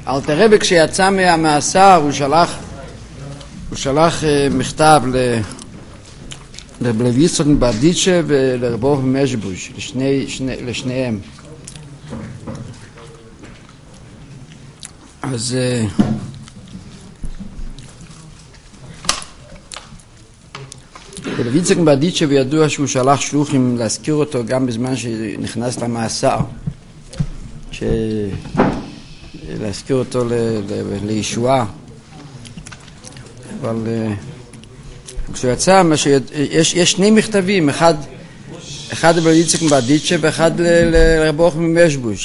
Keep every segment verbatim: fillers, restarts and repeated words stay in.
אלתר רבי כשיצא מהמאסר הוא שלח, הוא שלח מכתב לרב יצחק מברדיצ'ב ולרב ברוך ממשבוז' לשני, שני, לשניהם. אז רב יצחק מברדיצ'ב ידוע שהוא שלח שלוחים להזכיר אותו גם בזמן שנכנס למאסר, ש... להזכיר אותו ל... ל... לישועה. אבל כשהוא יצא, יש, יש שני מכתבים, אחד, אחד לרב יצחק מברדיצ'ב ואחד לרב ברוך ממשבוז'.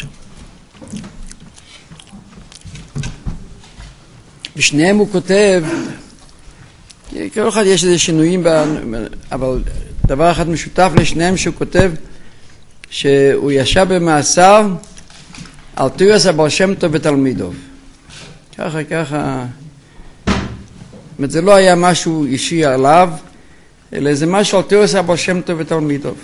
בשניהם הוא כותב, כל אחד יש איזה שינויים, אבל דבר אחד משותף לשניהם שהוא כותב שהוא ישב במאסר על תירס הבעל שם טוב ותלמידוב. ככה, ככה. זאת אומרת, זה לא היה משהו אישי עליו, אלא זה משהו על תירס הבעל שם טוב ותלמידוב.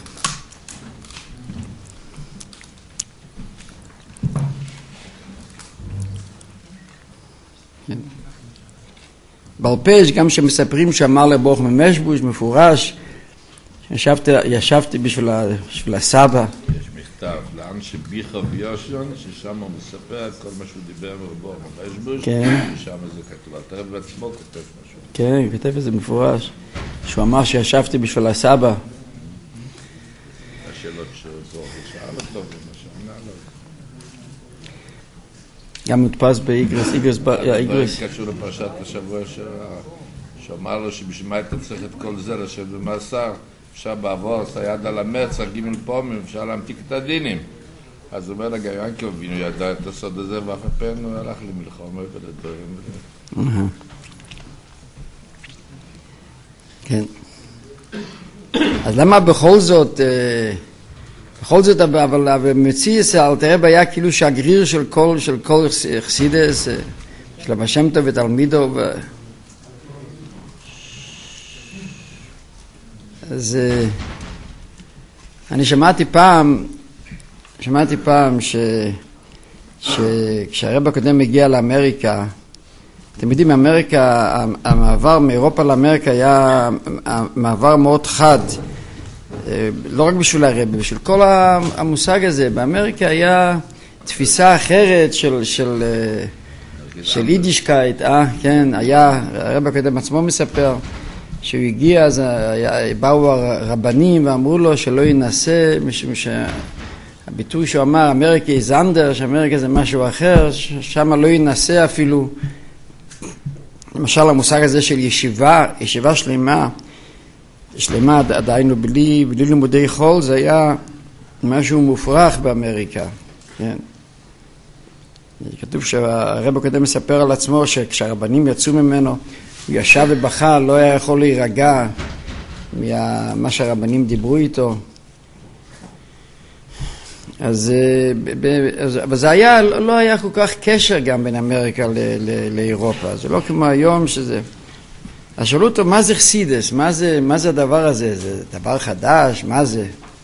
בעל פה יש גם שמספרים שאמר לברוך ממשבוז' מפורש, ישבתי, ישבתי בשביל, בשביל הסבא. יש מכתב לאן שביחה ויושון, ששם הוא מספר את כל מה שהוא דיבר מברוך ממשבוז', כן. ושם זה כתוב. אתה רב בעצמו כותב משהו. כן, כתב את זה מפורש. שהוא אמר שישבתי בשביל הסבא. השאלות שברוך שאל אותו ומה שענה לו. גם מודפס באיגרס, איגרס, איגרס. קשור לפרשת השבוע שאמר לו שבשביל מה אתה צריך את כל זה לשבת במאסר, אפשר בעבור, עשה יד על המרץ, ג' פעמים, אפשר להמתיק את הדינים. אז הוא אומר לגבי ינקי אבינו ידע את הסוד הזה, ואף הפן הוא הלך למלחמה ולדברים. כן. אז למה בכל זאת, בכל זאת, אבל במציאות אלתר רבי היה כאילו שגריר של כל, של כל חסידס, של הבעל שם טוב ותלמידו. אז אני שמעתי פעם, שמעתי פעם ש, שכשהרב הקודם הגיע לאמריקה, אתם יודעים, אמריקה, המעבר מאירופה לאמריקה היה מעבר מאוד חד, לא רק בשביל הרב, בשביל כל המושג הזה. באמריקה היה תפיסה אחרת של, של, של יידישקייט, אה, כן, היה, הרב הקודם עצמו מספר, שהוא הגיע, אז היה, באו הרבנים ואמרו לו שלא ינסה, משום שהביטוי שהוא אמר, אמריקה is under, שאמריקה זה משהו אחר, שם לא ינסה אפילו. למשל המושג הזה של ישיבה, ישיבה שלמה, שלמה עדיין בלי, בלי לימודי חול, זה היה משהו מופרך באמריקה. כן. כתוב שהרב הקודם מספר על עצמו שכשהרבנים יצאו ממנו, הוא ישב ובכה, לא היה יכול להירגע ממה שהרבנים דיברו איתו. אז, אז אבל זה היה, לא היה כל כך קשר גם בין אמריקה ל, ל, לאירופה. זה לא כמו היום שזה... אז שאלו אותו, מה זה חסידס? מה זה, מה זה הדבר הזה? זה דבר חדש? מה זה?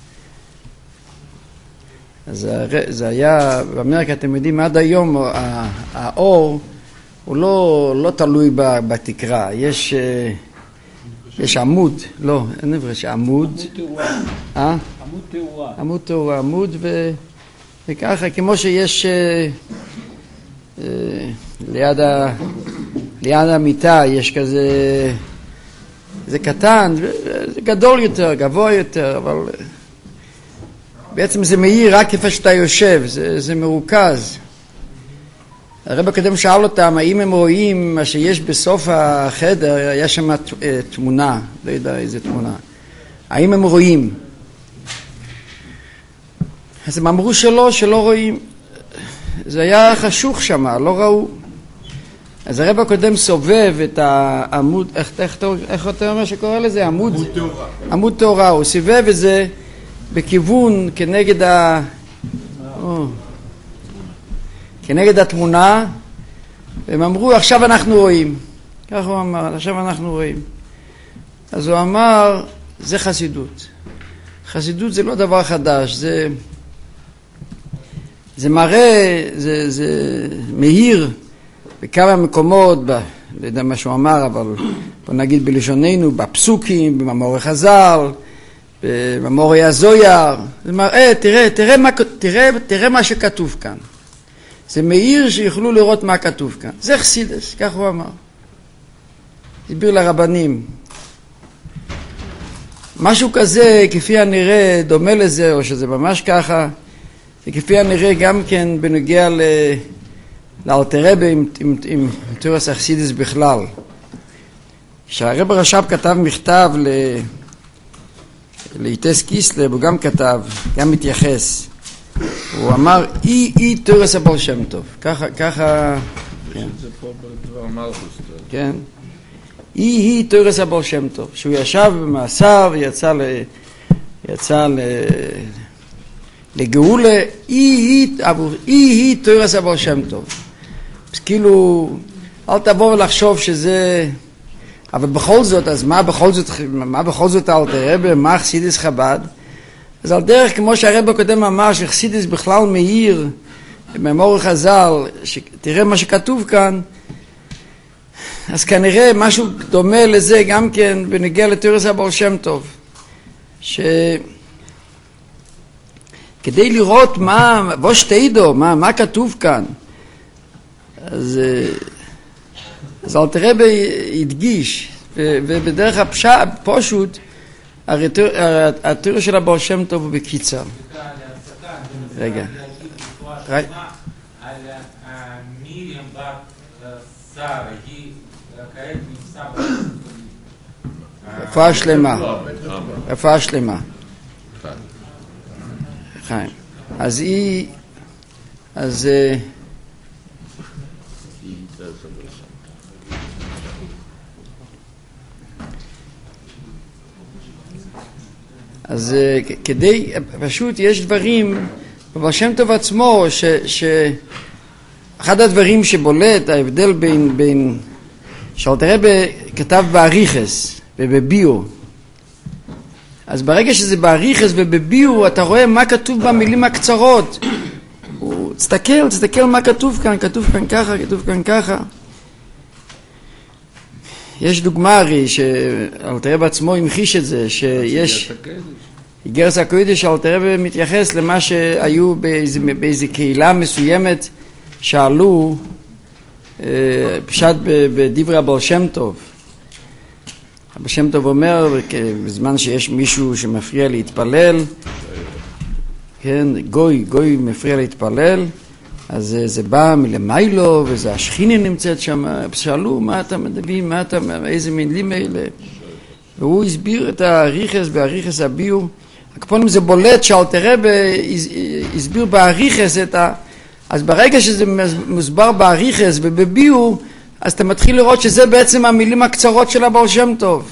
אז זה היה, באמריקה אתם יודעים, עד היום האור הוא לא, לא תלוי בתקרה. יש, יש עמוד, לא, אין עבר, יש עמוד. עמוד תאורה. אה? עמוד תאורה. עמוד תאורה, עמוד ו... וככה, כמו שיש אה, אה, ליד, ה... ליד המיטה, יש כזה, זה קטן, זה גדול יותר, גבוה יותר, אבל בעצם זה מאיר רק איפה שאתה יושב, זה, זה מרוכז. הרב הקודם שאל אותם, האם הם רואים מה שיש בסוף החדר, היה שם תמונה, לא יודע איזה תמונה. האם הם רואים? אז הם אמרו שלא, שלא רואים. זה היה חשוך שם, לא ראו. אז הרב הקודם סובב את העמוד, איך, איך, איך אתה אומר שקורא לזה? עמוד, עמוד תאורה. עמוד תאורה, הוא סובב את זה בכיוון כנגד ה... או, כנגד התמונה, והם אמרו, עכשיו אנחנו רואים. ככה הוא אמר, עכשיו אנחנו רואים. אז הוא אמר, זה חסידות. חסידות זה לא דבר חדש, זה, זה מראה, זה, זה מהיר בכמה מקומות, ב, לא יודע מה שהוא אמר, אבל בוא נגיד בלשוננו, בפסוקים, במאמרי חז"ל, במאמרי הזויר, זה מראה, תראה, תראה מה, תראה, תראה מה שכתוב כאן. זה מאיר שיוכלו לראות מה כתוב כאן. זה חסידס, כך הוא אמר. הסביר לרבנים. משהו כזה, כפי הנראה, דומה לזה, או שזה ממש ככה, וכפי הנראה גם כן בנוגע ל... לאלתר רבי עם, עם, עם תורס החסידס בכלל. כשהרב רש"ב כתב מכתב ל... לאיטס קיסלב, הוא גם כתב, גם מתייחס. הוא אמר, אי אי תורס הבעל שם טוב. ככה, ככה... כן. זה פה בדבר מלכוס. כן. אי אי תורס הבעל שם טוב. שהוא ישב במאסר ויצא ל... יצא ל... לגאולה, אי אי תורס הבעל שם טוב. אז כאילו, אל תבוא ולחשוב שזה... אבל בכל זאת, אז מה בכל זאת, מה בכל זאת אלתר רבי, מה חסידס חב"ד? אז על דרך, כמו שהרב הקודם אמר, שחסידס בכלל מאיר, במאמרי חז"ל, שתראה מה שכתוב כאן, אז כנראה משהו דומה לזה גם כן בנוגע לתורס הבעל שם טוב. שכדי לראות מה, בוא שתדעו, מה, מה כתוב כאן, אז... אז אלתר רבי הדגיש, ובדרך הפשט, פשוט, התיאור של הבעל שם טוב הוא בקיצר. רגע. על מרים בת שרה, היא כעת נפסה... רפואה שלמה. רפואה שלמה. חיים. אז היא... אז... אז כדי, פשוט יש דברים, בבעל שם טוב עצמו, ש, ש, אחד הדברים שבולט, ההבדל בין, בין, שאלתר רבי כתב באריכס ובביו, אז ברגע שזה באריכס ובביו, אתה רואה מה כתוב במילים הקצרות, הוא, תסתכל, תסתכל מה כתוב כאן, כתוב כאן ככה, כתוב כאן ככה. יש דוגמה הרי שאלתר רבי עצמו המחיש את זה, שיש איגרס הקודש, אלתר רבי מתייחס למה שהיו באיזה, באיזה קהילה מסוימת שעלו פשט בדברי הבעל שם טוב. הבעל שם טוב אומר, בזמן שיש מישהו שמפריע להתפלל, כן, גוי, גוי מפריע להתפלל, אז זה בא מלמיילו, וזה השכינה נמצאת שם, שאלו, מה אתה מדבר, מה אתה, איזה מילים אלה? והוא הסביר את האריכס, באריכס הביאו, הקפונים זה בולט שאלתר רבי הסביר באריכס את ה... אז ברגע שזה מוסבר באריכס ובביאו, אז אתה מתחיל לראות שזה בעצם המילים הקצרות של הבעל שם טוב.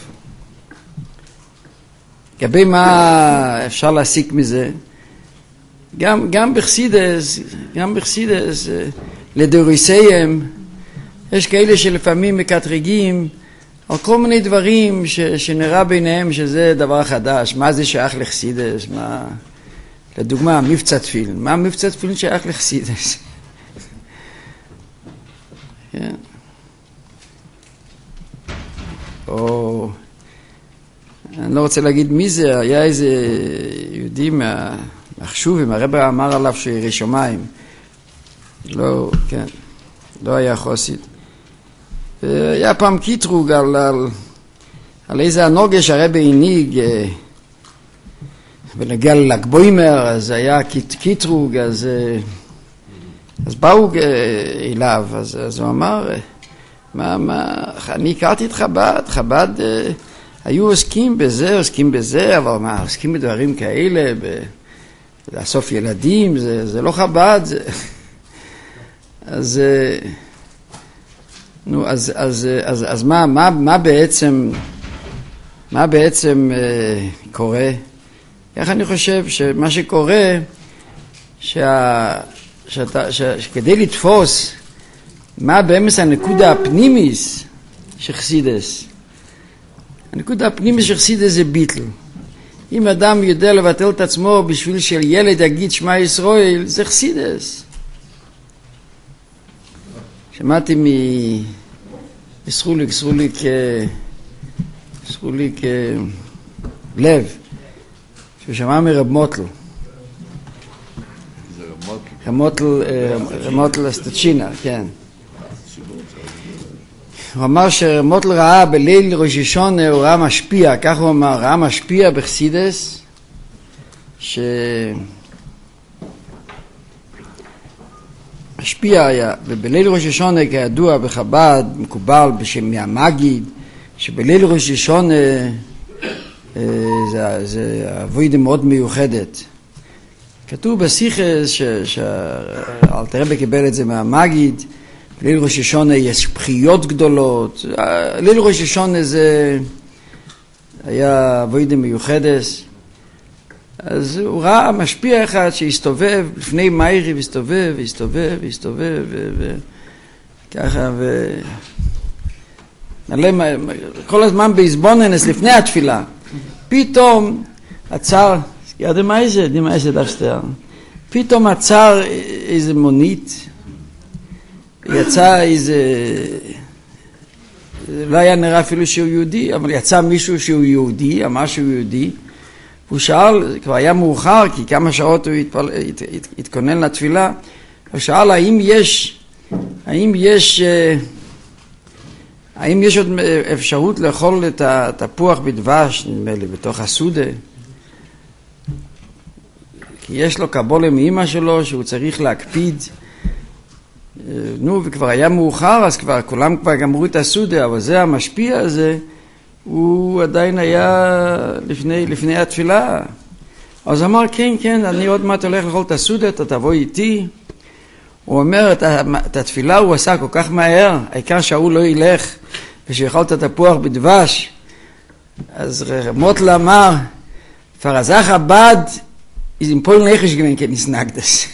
לגבי מה אפשר להסיק מזה? גם, גם בחסידס, גם בחסידס, לדוריסיים, יש כאלה שלפעמים מקטרגים על כל מיני דברים ש, שנראה ביניהם שזה דבר חדש. מה זה שייך לחסידס? מה, לדוגמה, מבצע תפילין. מה מבצע תפילין שייך לחסידס? כן. או, אני לא רוצה להגיד מי זה, היה איזה יהודי מה... החשובים, הרב אמר עליו שירא שמיים, לא, כן, לא היה חסיד. היה פעם קיטרוג על, על, על איזה הנוגה שהרב הנהיג בנוגע לל"ג בעומר, אז היה קיטרוג, אז, אז באו אליו, אז, אז הוא אמר, מה, מה, אני הכרתי את חב"ד, חב"ד היו עוסקים בזה, עוסקים בזה, אבל מה, עוסקים בדברים כאלה, ב... לאסוף ילדים, זה, זה לא חב"ד, זה... אז, נו, אז, אז, אז, אז מה, מה, מה בעצם, מה בעצם אה, קורה? איך אני חושב שמה שקורה, שה, שאתה, ש, שכדי לתפוס מה באמת הנקודה הפנימיס של חסידס, הנקודה הפנימיס של חסידס זה ביטל. אם אדם יודע לבטל את עצמו בשביל שילד יגיד שמע ישראל, זה חסידס. שמעתי מ... סרוליק, סרוליק, סרוליק לב, שהוא שמע מרב מוטל. זה רב מוטל? רב מוטל, רב מוטל סטצ'ינה, כן. הוא אמר שרב מוטל ראה בליל ראש השונה, הוא ראה משפיע, כך הוא אמר, ראה משפיע בחסידס, ש... משפיע היה, ובליל ראש השונה כידוע בחב"ד, מקובל בשם מהמגיד, שבליל ראש השונה זה, זה עבודה מאוד מיוחדת. כתוב בשיחס שאלתר רבי קיבל את זה מהמגיד, בליל ראש השונה יש בחיות גדולות, ליל ראש השונה זה היה עבודה מיוחדת. אז הוא ראה משפיע אחד שהסתובב לפני מאירי, והסתובב, והסתובב, והסתובב, וככה, ו... כל הזמן בהסבוננס לפני התפילה. פתאום עצר, ידע מה איזה? ידע מה איזה דפסטר? פתאום עצר איזה מונית, יצא איזה... לא היה נראה אפילו שהוא יהודי, אבל יצא מישהו שהוא יהודי, אמר שהוא יהודי, הוא שאל, כבר היה מאוחר, כי כמה שעות הוא התפל... הת... הת... התכונן לתפילה, הוא שאל האם יש, האם יש, האם יש עוד אפשרות לאכול את התפוח בדבש, נדמה לי, בתוך הסודה, כי יש לו קבולה מאמא שלו שהוא צריך להקפיד, נו, וכבר היה מאוחר, אז כבר כולם כבר גמרו את הסודה, אבל זה המשפיע הזה, הוא עדיין היה לפני, לפני התפילה. אז אמר, כן, כן, אני עוד מעט הולך לאכול את הסודה, אתה תבוא איתי. הוא אומר, את, את התפילה הוא עשה כל כך מהר, העיקר שהוא לא ילך, ושיאכל את התפוח בדבש. אז מוטל אמר, פרזח הבד, אם פה נלכש גבין כן נסנגדס.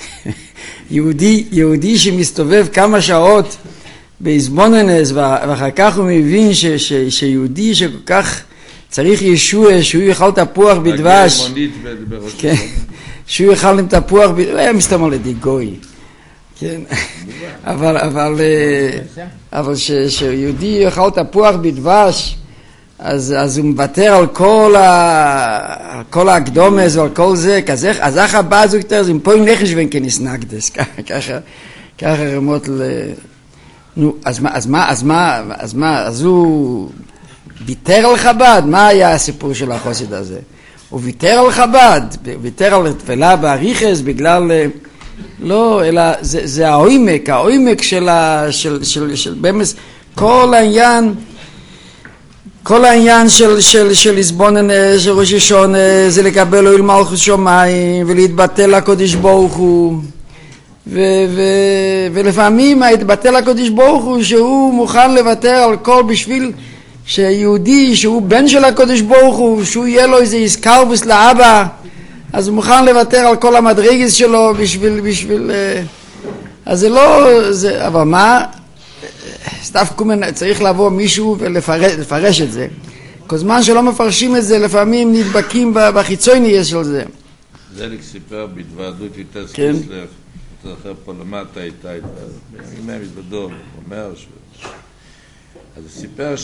יהודי, יהודי שמסתובב כמה שעות, בהסבוננס, ואחר כך הוא מבין ש, ש, שיהודי שכל כך צריך ישוע, שהוא יאכל תפוח בדבש, כן, שהוא יאכל עם תפוח בדבש, הוא היה מסתמר לידי גוי, כן, אבל, אבל, אבל ש, שיהודי יאכל תפוח בדבש, אז, אז הוא מוותר על כל, ה, כל הקדומס ועל כל זה, אז, אז איך הבא זו יותר, זה עם פה עם נחש ואין כניס נגדס, ככה, ככה רמות ל... נו, אז מה, אז מה, אז מה, אז מה, אז הוא ויתר על חב"ד? מה היה הסיפור של החסיד הזה? הוא ויתר על חב"ד, ויתר על תפילה באריכס בגלל, לא, אלא זה, זה העומק, העומק של, של, של, של, במס, כל העניין, כל העניין של, של, של הסבוננס, של ראש השונה, זה לקבל אוהל מלכות שמיים, ולהתבטל לקודש ברוך הוא, ו- ו- ולפעמים התבטל הקדוש ברוך הוא שהוא מוכן לוותר על כל בשביל שיהודי שהוא בן של הקדוש ברוך הוא, שהוא יהיה לו איזה איסקרבוס לאבא, אז הוא מוכן לוותר על כל המדרגס שלו בשביל, בשביל, אז זה לא, זה, אבל מה, סתיו קומן צריך לבוא מישהו ולפרש לפרש את זה, כל זמן שלא מפרשים את זה לפעמים נדבקים בחיצוני של זה. זליק סיפר בהתוועדות יותר סקיסלר, אתה זוכר פה למטה איתה, בימי המתוודות, הוא אומר ש... אז הוא סיפר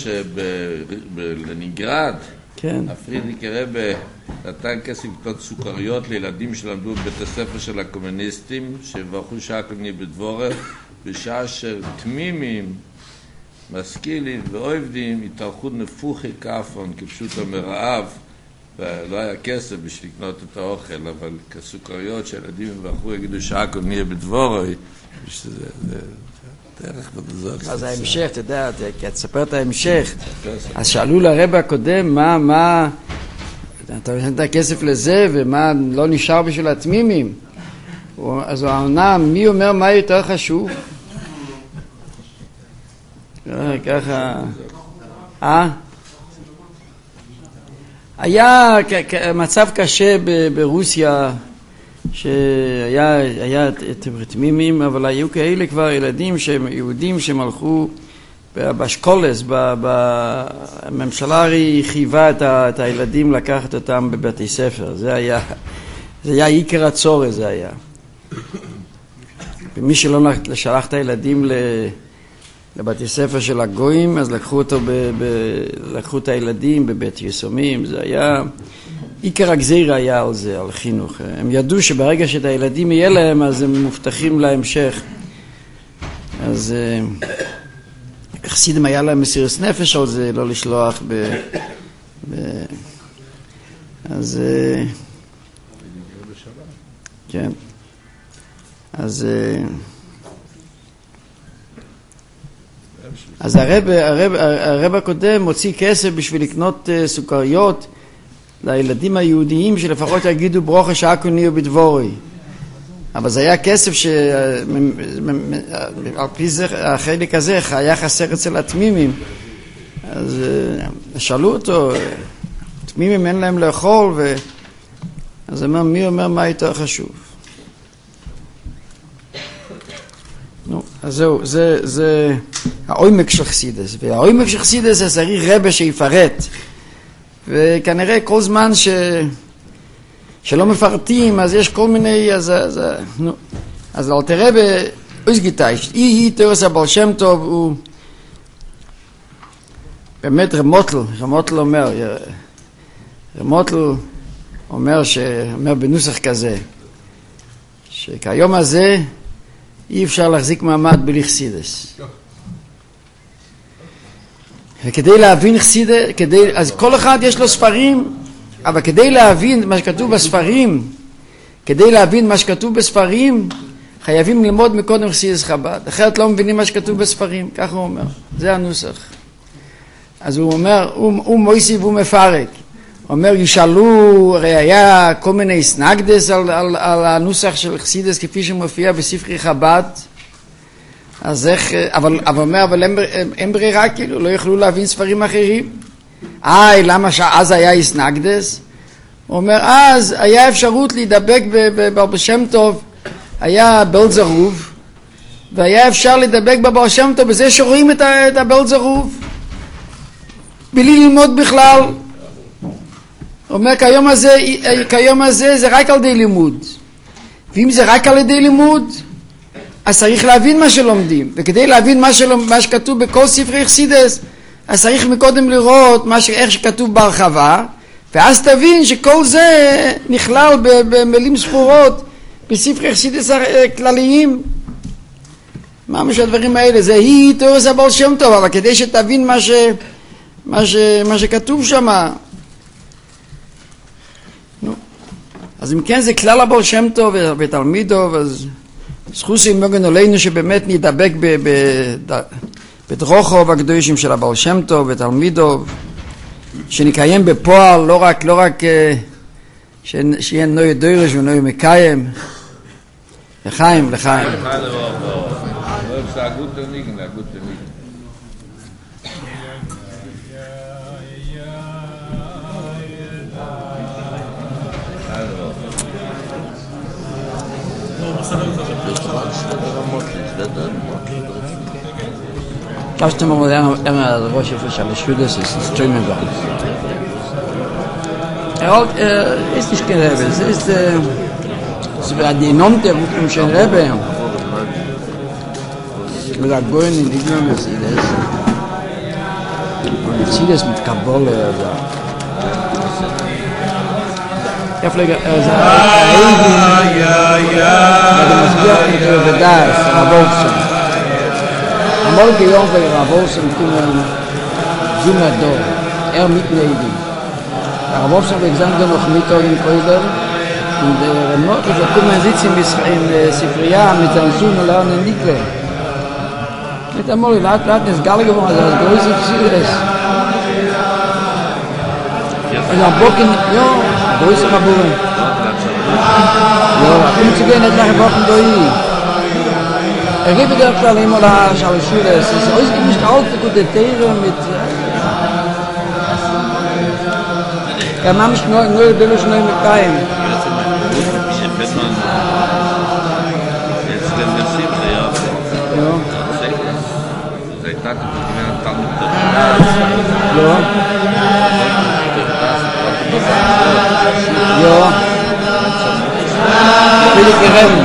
שבלנינגרד, הפרידריקי רבי נתן כסף לקנות סוכריות לילדים שלמדו בבית הספר של הקומוניסטים, שברכו שעה קודמי בדבורך, בשעה של תמימים, משכילים ואוהבים, התארכו נפוחי כפון, כפשוט המרעב, ולא היה כסף בשביל לקנות את האוכל, אבל כסוכריות שהילדים יברכו יגידו שעה קודמי בדבורך, שזה... דרך בדזות. אז ההמשך, אתה יודע, כי את ספר את ההמשך, אז שאלו לרבא הקודם, מה, מה, אתה נותן את הכסף לזה, ומה לא נשאר בשביל התמימים? אז הוא עונה, מי אומר מה יותר חשוב? ככה, אה? היה מצב קשה ברוסיה, שהיה היה תמימים, אבל היו כאלה כבר ילדים שהם יהודים שהם הלכו בשקולס, הממשלה חייבה את הילדים לקחת אותם בבתי ספר, זה היה, זה היה עיקר הצורך, זה היה. ומי שלא שלח את הילדים לבתי ספר של הגויים, אז לקחו אותו, ב, ב, לקחו את הילדים בבית יסומים. זה היה, עיקר הגזירה היה על זה, על חינוך. הם ידעו שברגע שאת הילדים יהיה להם, אז הם מובטחים להמשך. אז חסידים היה להם מסירות נפש על זה, לא לשלוח ב... ב... אז... כן. אז... אז הרב, הרב, הרב הקודם מוציא כסף בשביל לקנות סוכריות לילדים היהודיים שלפחות יגידו ברוכה שעקוני ובדבורי. אבל זה היה כסף שעל פי זה, החלק הזה היה חסר אצל התמימים. אז שאלו אותו, תמימים אין להם לאכול, ו... אז אמר, מי אומר מה יותר חשוב? נו, אז זהו, זה, זה העומק של חסידס, והעומק של חסידס זה צריך רבה שיפרט, וכנראה כל זמן ש... שלא מפרטים, אז יש כל מיני, אז, אז, נו, אז אל תראה באוסגיטייש, אי היא תורס הבעל שם טוב, הוא באמת רמוטל, רמוטל אומר, רמוטל אומר, שאומר בנוסח כזה, שכיום הזה אי אפשר להחזיק מעמד בלי חסידס. וכדי להבין חסידס, כדי, אז כל אחד יש לו ספרים, אבל כדי להבין מה שכתוב בספרים, כדי להבין מה שכתוב בספרים, חייבים ללמוד מקודם חסידס חב"ד. אחרת לא מבינים מה שכתוב בספרים, ככה הוא אומר. זה הנוסח. אז הוא אומר, הוא, הוא מויסי והוא מפרק. הוא אומר, ישאלו, הרי היה כל מיני סנגדס על, על, על הנוסח של חסידס כפי שמופיע בספרי חב"ד. אז איך, אבל, אבל אומר, אבל אין, אין ברירה, כאילו, לא יכלו להבין ספרים אחרים. איי, למה שאז היה איסנגדס? הוא אומר, אז היה אפשרות להידבק בבר שם טוב, היה בל זרוב, והיה אפשר להידבק בבר שם טוב בזה שרואים את, את הבל זרוב, בלי ללמוד בכלל. הוא אומר, כיום הזה, כיום הזה זה רק על ידי לימוד. ואם זה רק על ידי לימוד, אז צריך להבין מה שלומדים. וכדי להבין מה, שלומד, מה שכתוב בכל ספרי חסידס, אז צריך מקודם לראות מה ש... איך שכתוב בהרחבה, ואז תבין שכל זה נכלל במילים ספורות בספרי חסידס כלליים. מה משהו הדברים האלה? זה היא תורס הבעל שם טוב, אבל כדי שתבין מה, ש... מה, ש... מה שכתוב שם. נו. אז אם כן זה כלל הבעל שם טוב ותלמידו, אז זכוסי מוגן עלינו שבאמת נדבק ב... ב... בדרוכו הקדושים של הבעל שם טוב ותלמידו, שנקיים בפועל, לא רק, לא רק ש... שיהיה נוי דורש ונוי מקיים. לחיים, לחיים. Das ist immer der Rosh Hashanah, der Schüler ist das Streamen war. Er hat ist nicht kein Rebbe, es ist es war die Nomte mit dem Rebbe. Mit der Goyen in Ignon ist das. Und sie das mit Kabole da. Ja, Pfleger, er sagt, ja, ja, ja, ja, das, aber Amol geyom ve Ravosem kumen Zumado, er mit Neidi. Ravosem ve Xander noch mit in Koider und der Mord der kumen sitzen bis in Sifria mit seinem Sohn lernen Nikle. Mit Amol lat lat es gal geworden als große Ziels. Und am Bocken, ja, große Raburen. Ja, kommt zu gehen nach Wochen durch. Er gibt der Fall immer da Schule, es ist euch nicht auch gute Tiere mit ja, man muss nur nur der ist nur mit kein. Jetzt denn wir sehen ja. Ja. Seit Tag die werden dann ja. Ja. Friedrich Reben.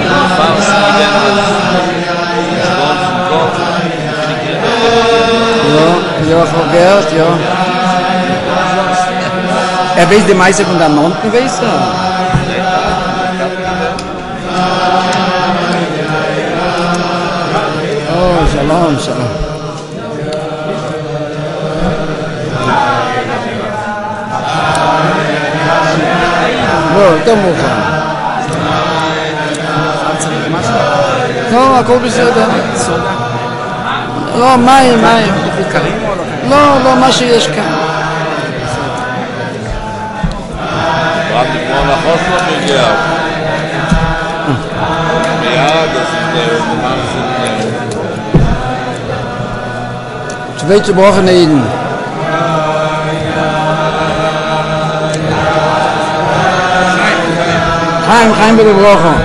Ja, ja, Frau Gerd, ja. Er weiß die meiste von der Monten, weißt du? Oh, Shalom, Shalom. בוא, יותר מאוחר. לא, הכל בסדר. לא, מים, מים. לא, לא, מה שיש כאן. רק כמו לחוץ לא מגיע. מיד, אז נאמן זה... Zwei zerbrochene Eden. Chaim, Chaim bitte gebrochen.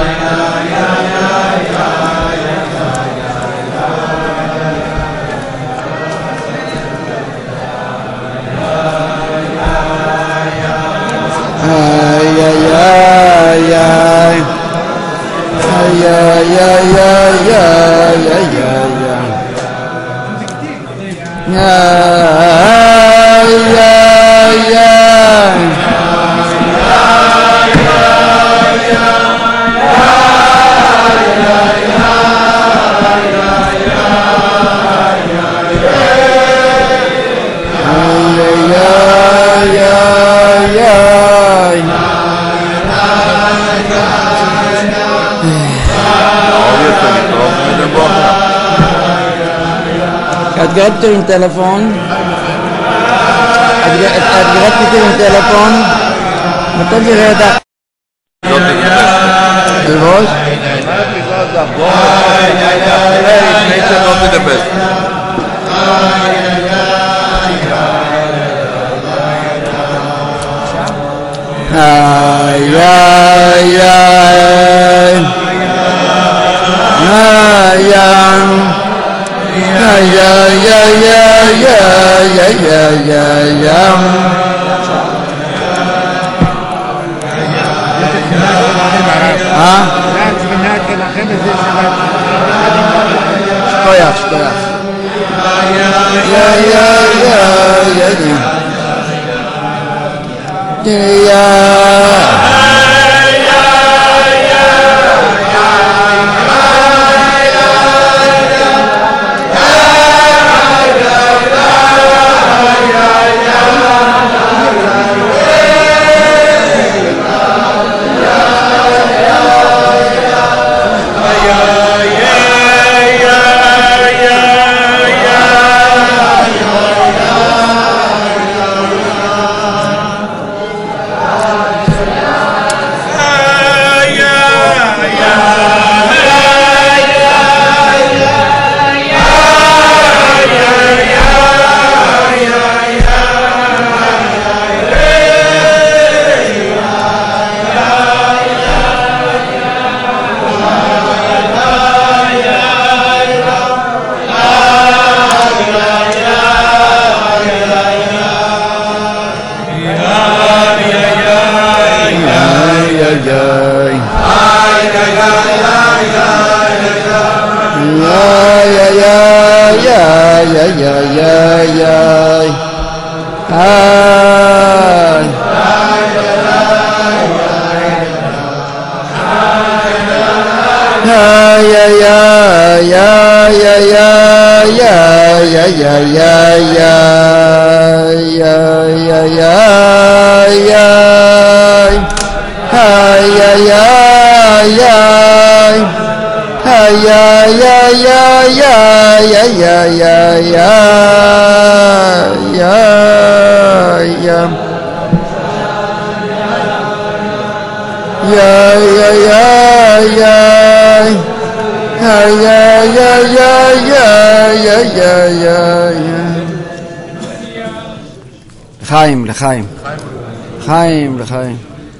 Ay, ay, ay, ay. Ay, ay, ay, ay, ay, ay, ay, ay. Ay, ay, ay. Het gaat door een telefoon. Het gaat niet door een telefoon. Maar toch je redt dat. Het was? Ay, ay, ay. Ay, ay. Ay, ay, ay, ay, ay, ay, ay, ay. אה? שכוייך, שכוייך. יא, יא, יא, יא, יא. יא. לחיים, לחיים. לחיים, לחיים.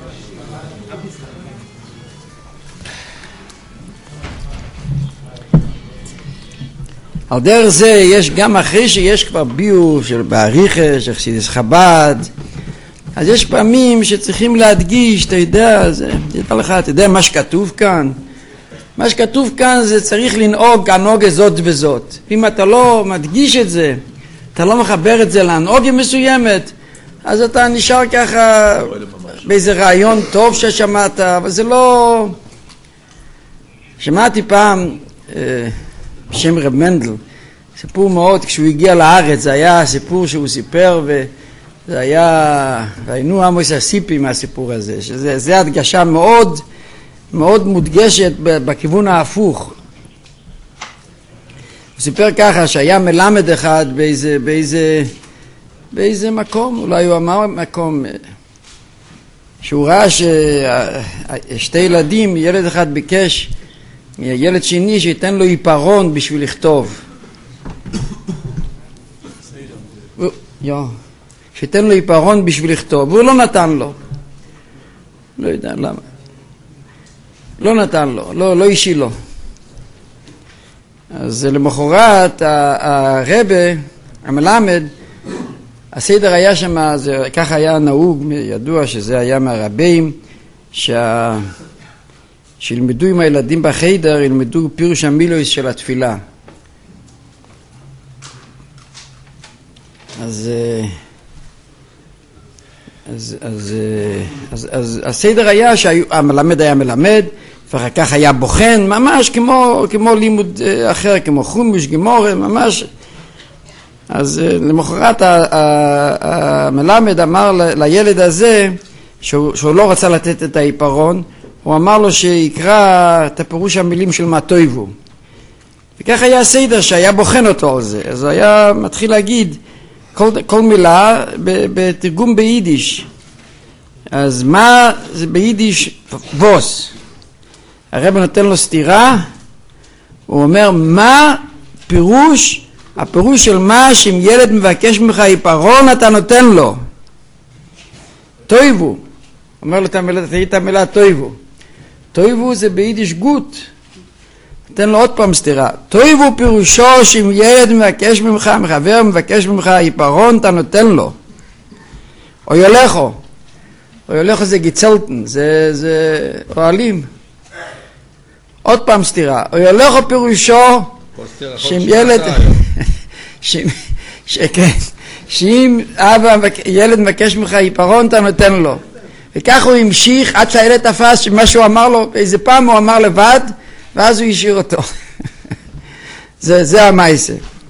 על דרך זה יש גם אחרי שיש כבר ביור של בעריכה, של חסידות חב"ד, אז יש פעמים שצריכים להדגיש, אתה יודע, זה, תדע לך, אתה יודע מה שכתוב כאן? מה שכתוב כאן זה צריך לנהוג, הנהוג זאת וזאת. אם אתה לא מדגיש את זה, אתה לא מחבר את זה להנהוגה מסוימת, אז אתה נשאר ככה באיזה רעיון טוב ששמעת, אבל זה לא... שמעתי פעם בשם רב מנדל, סיפור מאוד, כשהוא הגיע לארץ, זה היה סיפור שהוא סיפר, וזה היה, והיינו עמוס הסיפי מהסיפור הזה, שזה הדגשה מאוד, מאוד מודגשת בכיוון ההפוך. הוא סיפר ככה שהיה מלמד אחד באיזה, באיזה, באיזה מקום, אולי הוא אמר מקום, שהוא ראה ששתי ילדים, ילד אחד ביקש, ילד שני שייתן לו עיפרון בשביל לכתוב. שייתן לו עיפרון בשביל לכתוב, והוא לא נתן לו. לא יודע למה. לא נתן לו, לא, לא אישי לו. אז למחרת הרבא, המלמד, הסדר היה שם, זה, ככה היה נהוג, ידוע שזה היה מהרבים, שה... שילמדו עם הילדים בחדר, ילמדו פירוש המילויס של התפילה. אז, אז, אז, אז, אז הסדר היה שהמלמד היה מלמד, ואחר כך היה בוחן, ממש כמו, כמו לימוד אחר, כמו חומש, גמורה, ממש. אז למחרת המלמד אמר לילד הזה, שהוא, שהוא לא רצה לתת את העיפרון, הוא אמר לו שיקרא את הפירוש המילים של מה טויבו. וכך היה הסדר שהיה בוחן אותו על זה. אז הוא היה מתחיל להגיד כל, כל מילה בתרגום ביידיש. אז מה זה ביידיש? ווס. הרב נותן לו סתירה, הוא אומר מה פירוש, הפירוש של מה שאם ילד מבקש ממך עיפרון אתה נותן לו. טויבו. אומר לו את המילה טויבו. טויבו זה ביידיש גוט. נתן לו עוד פעם סתירה. טויבו פירושו שאם ילד מבקש ממך, מחבר מבקש ממך עיפרון, אתה נותן לו. או יולכו. או יולכו זה גיצלטן, זה, זה אוהלים. עוד פעם סתירה. או יולכו פירושו שאם ילד... שאם אבא, ילד מבקש ממך עיפרון, אתה נותן לו. וכך הוא המשיך עד שהילד תפס שמה שהוא אמר לו, איזה פעם הוא אמר לבד, ואז הוא השאיר אותו. זה, זה המעשה.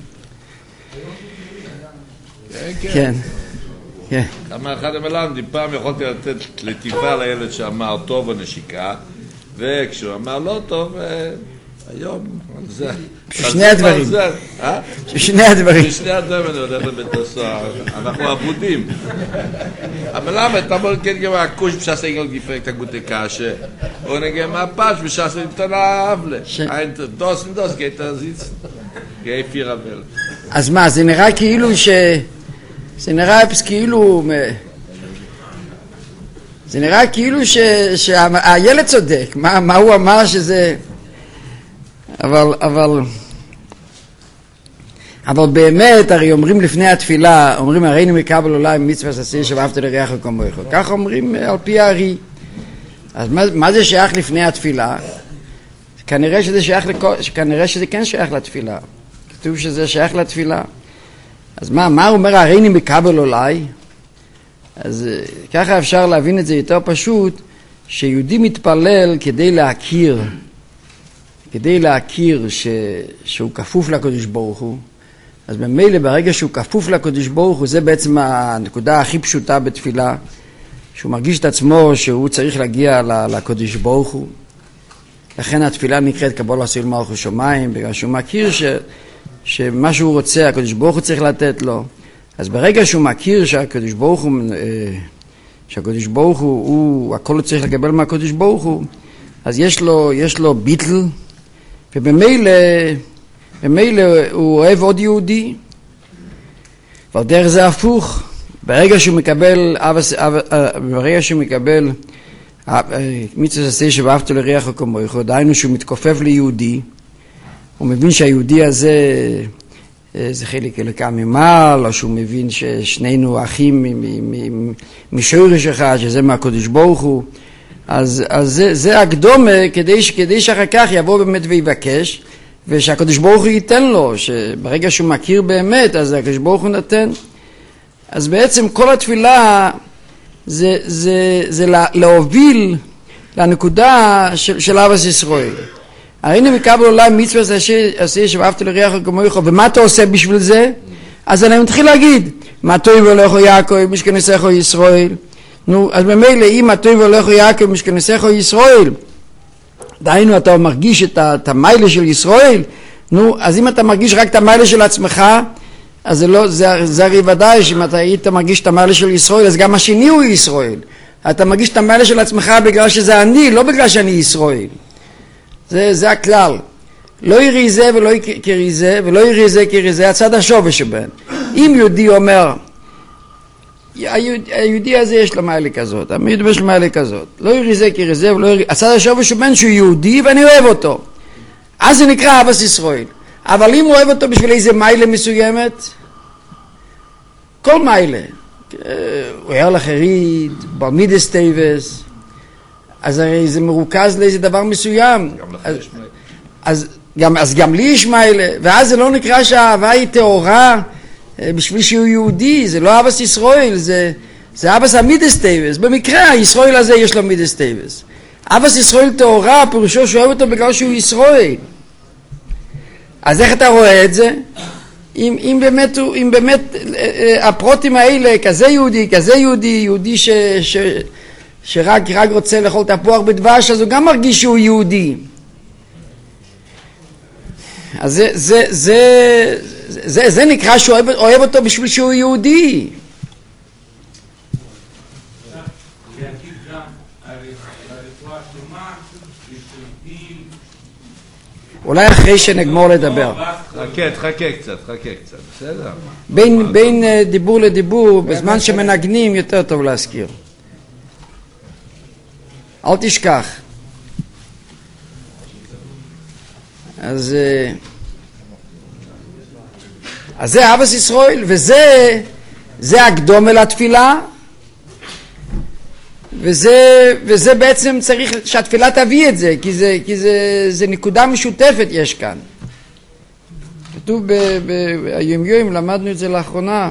כן, כן. כמה אחד המלמדים, פעם יכולתי לתת לטיפה לילד שאמר טוב או נשיקה, וכשהוא אמר לא טוב, היום, זה... שני הדברים. שני הדברים. שני הדברים, אני יודע לבית הסוהר. אנחנו עבודים. המלמד, אתה אומר, כן, גם הקוש בשעס אינגל גיפרק, תגותי קשה. או נגיד מהפש, בשעס אינטנה אבלה. דוס ודוס, גאית הזיץ. גאי פיר אבל. אז מה, זה נראה כאילו ש... זה נראה כאילו... זה נראה כאילו שהילד צודק. מה הוא אמר שזה... אבל, אבל, אבל באמת, הרי אומרים לפני התפילה, אומרים הרי נמקבל אולי מצווה עשה שבאהבת לרעך כמוך. כך אומרים על פי הארי. אז מה, מה זה שייך לפני התפילה? כנראה שזה שייך לכל, כנראה שזה כן שייך לתפילה. כתוב שזה שייך לתפילה. אז מה, מה אומר הרי נמקבל אולי? אז ככה אפשר להבין את זה יותר פשוט, שיהודי מתפלל כדי להכיר, כדי להכיר ש... שהוא כפוף לקדוש ברוך הוא. אז במילא ברגע שהוא כפוף לקדוש ברוך הוא, זה בעצם הנקודה הכי פשוטה בתפילה, שהוא מרגיש את עצמו שהוא צריך להגיע לקדוש ברוך הוא. לכן התפילה נקראת קבול עשיל מלכות שמיים, בגלל שהוא מכיר ש... שמה שהוא רוצה הקדוש ברוך הוא צריך לתת לו. אז ברגע שהוא מכיר שהקדוש ברוך הוא, שהקדוש ברוך הוא, הוא הכל צריך לקבל מהקדוש ברוך הוא, אז יש לו, יש לו ביטל, ובמילא, במילא הוא אוהב עוד יהודי. אבל דרך זה הפוך. ברגע שהוא מקבל, ברגע שהוא מקבל מצווה עשה שבאהבת לרעך כמוך, דהיינו שהוא מתכופף ליהודי, הוא מבין שהיהודי הזה זה חלק אלוקה ממעל, או שהוא מבין ששנינו אחים משורש אחד, שזה מהקדוש ברוך הוא. אז, אז זה, זה הקדומה כדי, כדי שאחר כך יבוא באמת ויבקש, ושהקדוש ברוך הוא ייתן לו, שברגע שהוא מכיר באמת, אז הקדוש ברוך הוא נתן. אז בעצם כל התפילה זה, זה, זה לה, להוביל לנקודה של, של אהבת ישראל. הרינו מקבל עולם מצווה עשה שבאהבת לרעך כמוך, ומה אתה עושה בשביל זה? אז אני מתחיל להגיד, מה טוב הולך יעקב משכנסיך ישראל. נו, אז במילא אם מה טוב הולך יעקב משכנסיך ישראל, דהיינו אתה מרגיש את, את המיילה של ישראל, נו, אז אם אתה מרגיש רק את המיילה של עצמך, אז זה לא, זה, זה הרי ודאי שאם אתה היית מרגיש את המיילה של ישראל, אז גם השני הוא ישראל. אתה מרגיש את המיילה של עצמך בגלל שזה אני, לא בגלל שאני ישראל. זה, זה הכלל. לא יראי זה ולא יקרי זה, ולא יראי זה יקרי זה, הצד השווה שבהן. אם יהודי אומר, היהודי, היהודי הזה יש לו מעלה כזאת, המדבר יש לו מעלה כזאת, לא יראי זה יקרי זה, ולא יראי, הצד השווה שבהן שהוא יהודי ואני אוהב אותו. אז זה נקרא אהבת ישראל. אבל אם הוא אוהב אותו בשביל איזה מעלה מסוימת, כל מעלה, הוא ער לחריד, ברמידס טייבס, אז הרי זה מרוכז לאיזה דבר מסוים. אז, אז, גם, אז גם לי יש מעלה, ואז זה לא נקרא שהאהבה היא טהורה בשביל שהוא יהודי, זה לא אהבת ישראל, זה, זה אהבת המידס טייבס. במקרה הישראל הזה יש לו מידס טייבס. אהבת ישראל טהורה, פירושו שאוהב אותו בגלל שהוא ישראל. אז איך אתה רואה את זה? אם, אם באמת, אם באמת הפרוטים האלה, כזה יהודי, כזה יהודי, יהודי ש, ש, שרק רק רוצה לאכול תפוח בדבש, אז הוא גם מרגיש שהוא יהודי. אז זה, זה, זה, זה, זה נקרא שהוא אוהב, אוהב אותו בשביל שהוא יהודי. אולי אחרי שנגמור לדבר. חכה, תחכה קצת, חכה קצת, בסדר. בין, בין דיבור לדיבור, בזמן שמנגנים יותר טוב להזכיר. אל תשכח. אז, אז זה אהבת ישראל, וזה, זה הקדומה לתפילה, וזה, וזה בעצם צריך שהתפילה תביא את זה, כי זה, כי זה, זה נקודה משותפת יש כאן. כתוב ביום יום, למדנו את זה לאחרונה,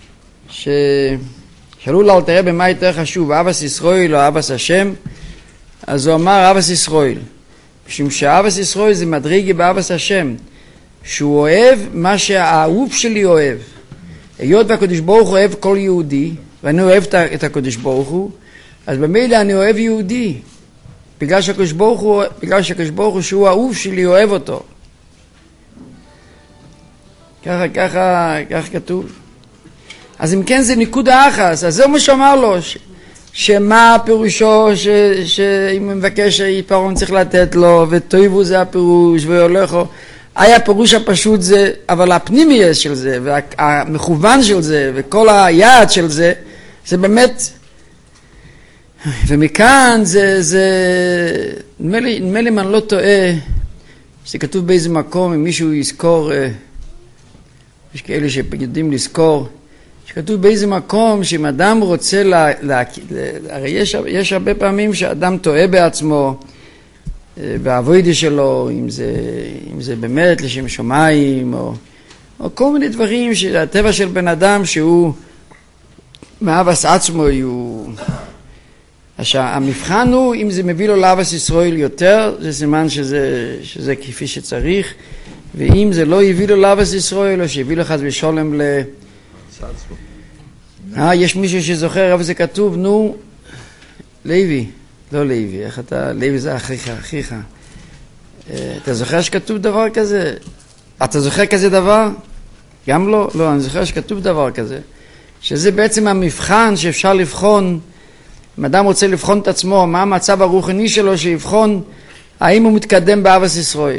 ששאלו לה, תראה במה יותר חשוב, אהבת ישראל או אהבת השם, אז הוא אמר אהבת ישראל, משום שאהבת ישראל זה מדרגה באהבת השם, שהוא אוהב מה שהאהוב שלי אוהב. היות והקדוש ברוך הוא אוהב כל יהודי, ואני אוהב את הקדוש ברוך הוא, אז במילא אני אוהב יהודי, בגלל שהקדוש ברוך הוא, בגלל שהקדוש ברוך הוא שהוא האהוב שלי, אוהב אותו. ככה, ככה, ככה כתוב. אז אם כן זה ניקוד האחס, אז זה מה שאמר לו, ש, שמה פירושו, ש, שאם הוא מבקש עיפרון צריך לתת לו, וטויבו זה הפירוש, והולכו, היה הפירוש הפשוט זה, אבל הפנימי של זה, והמכוון של זה, וכל היעד של זה, זה באמת, ומכאן זה, זה, נדמה לי, נדמה לי אם אני לא טועה, שזה כתוב באיזה מקום, אם מישהו יזכור, יש כאלה שיודעים לזכור, שכתוב באיזה מקום שאם אדם רוצה, לה, לה, הרי יש, יש הרבה פעמים שאדם טועה בעצמו, בעבודה שלו, אם זה, אם זה באמת לשם שמיים, או, או כל מיני דברים שהטבע של בן אדם שהוא מאהבת עצמו, הוא... המבחן הוא אם זה מביא לו לאהבת ישראל יותר, זה סימן שזה, שזה כפי שצריך, ואם זה לא יביא לו לאהבת ישראל, או שיביא לו חס ושלום ל... אה, יש מישהו שזוכר איפה זה כתוב, נו, לוי, לא לוי, איך אתה, לוי זה אחיך, אחיך. אתה זוכר שכתוב דבר כזה? אתה זוכר כזה דבר? גם לא? לא, אני זוכר שכתוב דבר כזה. שזה בעצם המבחן שאפשר לבחון, אם אדם רוצה לבחון את עצמו, מה המצב הרוחני שלו, שיבחון האם הוא מתקדם באהבת ישראל.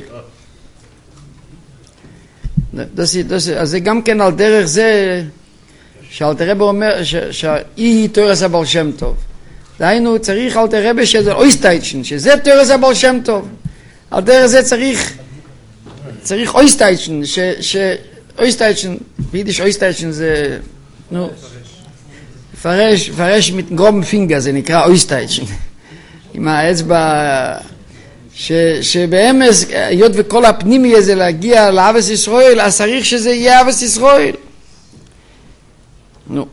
דוסי, דוסי, אז זה גם כן על דרך זה, שאלתר רבי אומר, שהיא היא תורס הבעל שם טוב. דהיינו, צריך אלתר רבי שזה אויסטייטשן, שזה תורס הבעל שם טוב. על דרך זה צריך, צריך אויסטייטשן, אויסטייטשן, ביידיש אויסטייטשן זה, נו, פרש, פרש mit groben Finger, זה נקרא אויסטייטשן. עם האצבע, ש, שבאמס, היות וכל הפנימי הזה להגיע לאבס ישראל, אז צריך שזה יהיה אבס ישראל. נו.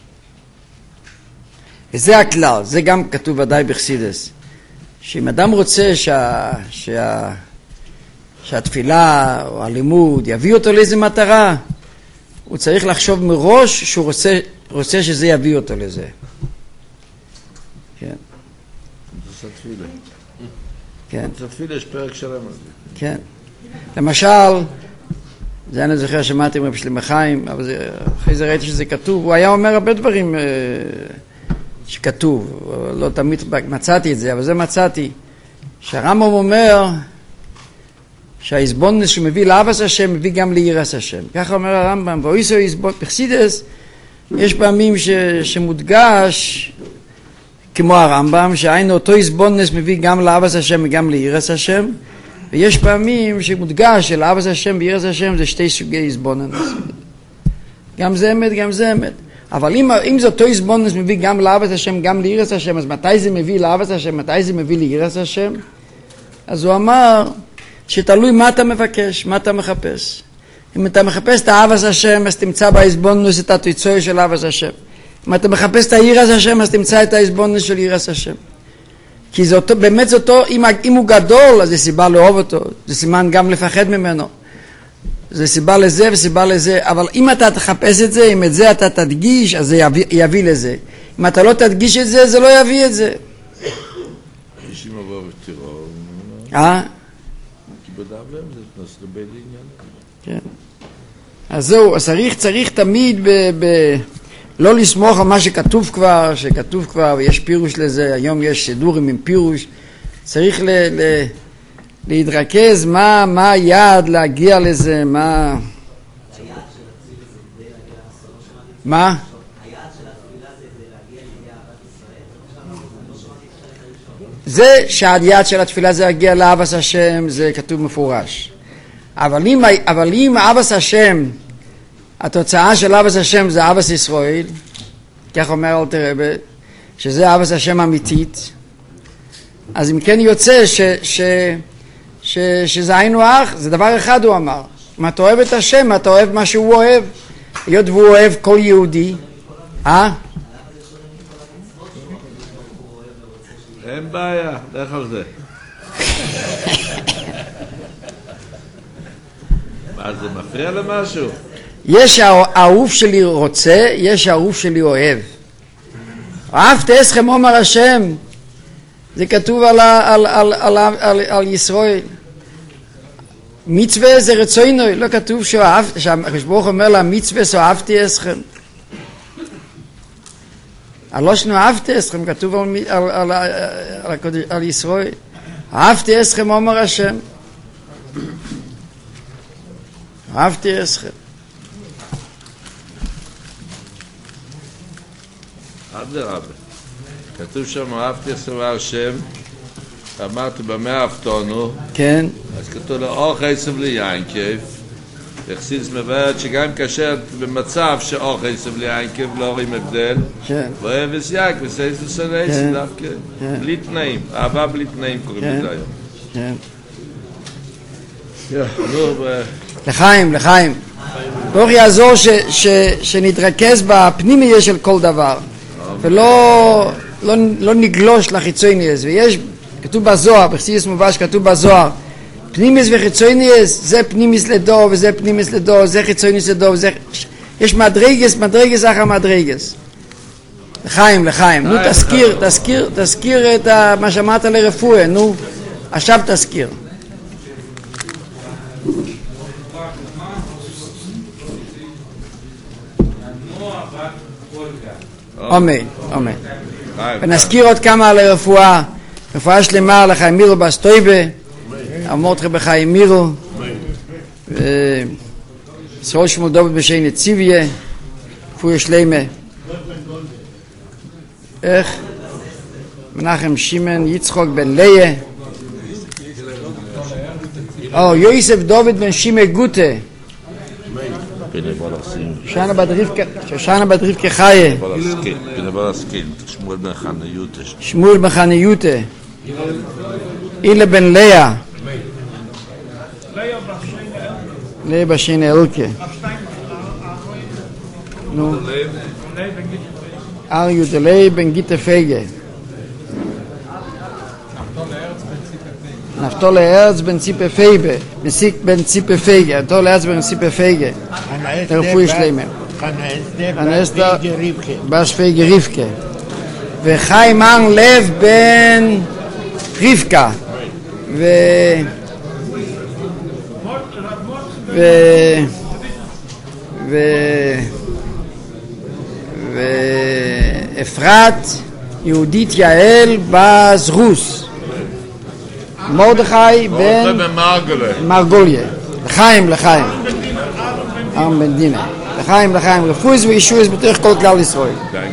וזה הכלל, זה גם כתוב ודאי בחסידות. שאם אדם רוצה שה, שה, שהתפילה או הלימוד יביא אותו לאיזו מטרה, הוא צריך לחשוב מראש שהוא רוצה, רוצה שזה יביא אותו לזה. כן. זה תפילה. כן. זה תפילה, יש פרק שלם על זה. כן. למשל, זה אני זוכר שמעתי מרב שלמה חיים, אבל זה, אחרי זה ראיתי שזה כתוב, הוא היה אומר הרבה דברים אה, שכתוב, לא תמיד מצאתי את זה, אבל זה מצאתי, שהרמב"ם אומר שהאיזבונס שמביא לאהבת השם מביא גם ליראת השם. ככה אומר הרמב"ם, ואויסו איזבונס, בחסידות יש פעמים ש, שמודגש כמו הרמב"ם, שהיינו אותו איזבונס מביא גם לאהבת השם וגם ליראת השם, ויש פעמים שמודגש של אהבת השם ויראת השם זה שתי סוגי איזבונס. גם זה אמת, גם זה אמת. אבל אם, אם זה אותו איזבונס מביא גם לאהבת השם, גם ליראת השם, אז מתי זה מביא לאהבת השם, מתי זה מביא ליראת השם? אז הוא אמר שתלוי מה אתה מבקש, מה אתה מחפש. אם אתה מחפש את אהבת השם, אז תמצא באיזבונס את התוצאה של אהבת השם. אם אתה מחפש את היראת השם, אז תמצא את האיזבונס של יראת השם. כי זה אותו, באמת זה אותו, אם, אם הוא גדול, אז זה סיבה לאהוב אותו, זה סימן גם לפחד ממנו. זה סיבה לזה וסיבה לזה, אבל אם אתה תחפש את זה, אם את זה אתה תדגיש, אז זה יביא, יביא לזה. אם אתה לא תדגיש את זה, זה לא יביא את זה. אישים עבור ותיראו. אה? כי בדאב להם זה תנס לבית עניין. כן. אז זהו, אז צריך, צריך תמיד ב... ב לא לסמוך על מה שכתוב כבר, שכתוב כבר ויש פירוש לזה, היום יש סידורים עם פירוש, צריך ל, ל, להתרכז מה, מה היעד להגיע לזה, מה... מה? זה שהיעד של התפילה זה להגיע לאהבת השם, זה כתוב מפורש. אבל אם, אבל אם אהבת השם, התוצאה של אהבת השם זה אהבת ישראל, כך אומר אלתר רבי, שזה אהבת השם אמיתית, אז אם כן יוצא ש, ש, ש, שזה היינו אח, זה דבר אחד הוא אמר. אם אתה אוהב את השם, אתה אוהב מה שהוא אוהב, היות והוא אוהב כל יהודי. אה? אין בעיה, לך על זה. מה, זה מפריע למשהו? יש האהוב שלי רוצה, יש האהוב שלי אוהב. אהבת אסכם אומר השם, זה כתוב על, על, על, על, על, על ישראל. מצווה זה רצוינו, לא כתוב שהקדוש ברוך הוא אומר לה מצווה אהבתי אסכם. הלושנו אהבתי אסכם, כתוב על, על, על, על, על, על ישראל. אהבתי אסכם אומר השם. אהבתי אסכם. עד לרבה. כתוב שם, אהבתי אסכם השם, אמרתי במה אהבתנו, כן. אז כתוב לו, אוך עשב ליינקב, וחסידס מבארת שגם כאשר במצב שאוך עשב ליינקב לא רואים הבדל, כן. ואוהב וסייג, וסייסו סלייס, דווקא, בלי תנאים, אהבה בלי תנאים קוראים לזה היום. כן. נו, לחיים, לחיים. ברוך יעזור ש, ש, שנתרכז בפנימי של כל דבר, ולא לא, לא נגלוש לחיצוניוס. ויש, כתוב בזוהר, בחסידות מובש כתוב בזוהר, פנימיס וחיצוניוס, זה פנימיס לדור וזה פנימיס לדור, זה חיצוניוס לדור, וזה... יש מדרגס, מדרגס אחר מדרגס. לחיים, לחיים. נו, תזכיר, תזכיר, תזכיר את מה שאמרת לרפואה, נו, עכשיו תזכיר. אמן, אמן. ונזכיר עוד כמה על הרפואה, רפואה שלמה לחיים מירו בסטויבה, אמורתך בחיים מירו, ושרול שמו דוד בשי נציביה, רפואה שלמה. איך? מנחם שימן יצחוק בן ליה, או יוסף דוד בן שימה גוטה, bin ich wohl sehen. Shoshana bat Rivka, Shoshana bat Rivka Chaye. Bin ich wohl sehen. Shmuel ben Chanayute. Shmuel ben Chanayute. Ile ben Lea. Lea Bashine Elke. Nu. Ar Yudelei ben Gite Fege. Naftole Erz ben Zipe Fege. Mesik ben Zipe Fege. Naftole Erz ben Zipe Fege. Der Fui Schleimer. Anesta Bas Fege Rivke. וחיים ארן לב בן רבקה ו... ו... ו... ואפרת יהודית יעל בז רוס מרדכי בן מרגוליה לחיים לחיים ארן בן דינה לחיים לחיים רפויס וישויס בתוך כל כלל ישראל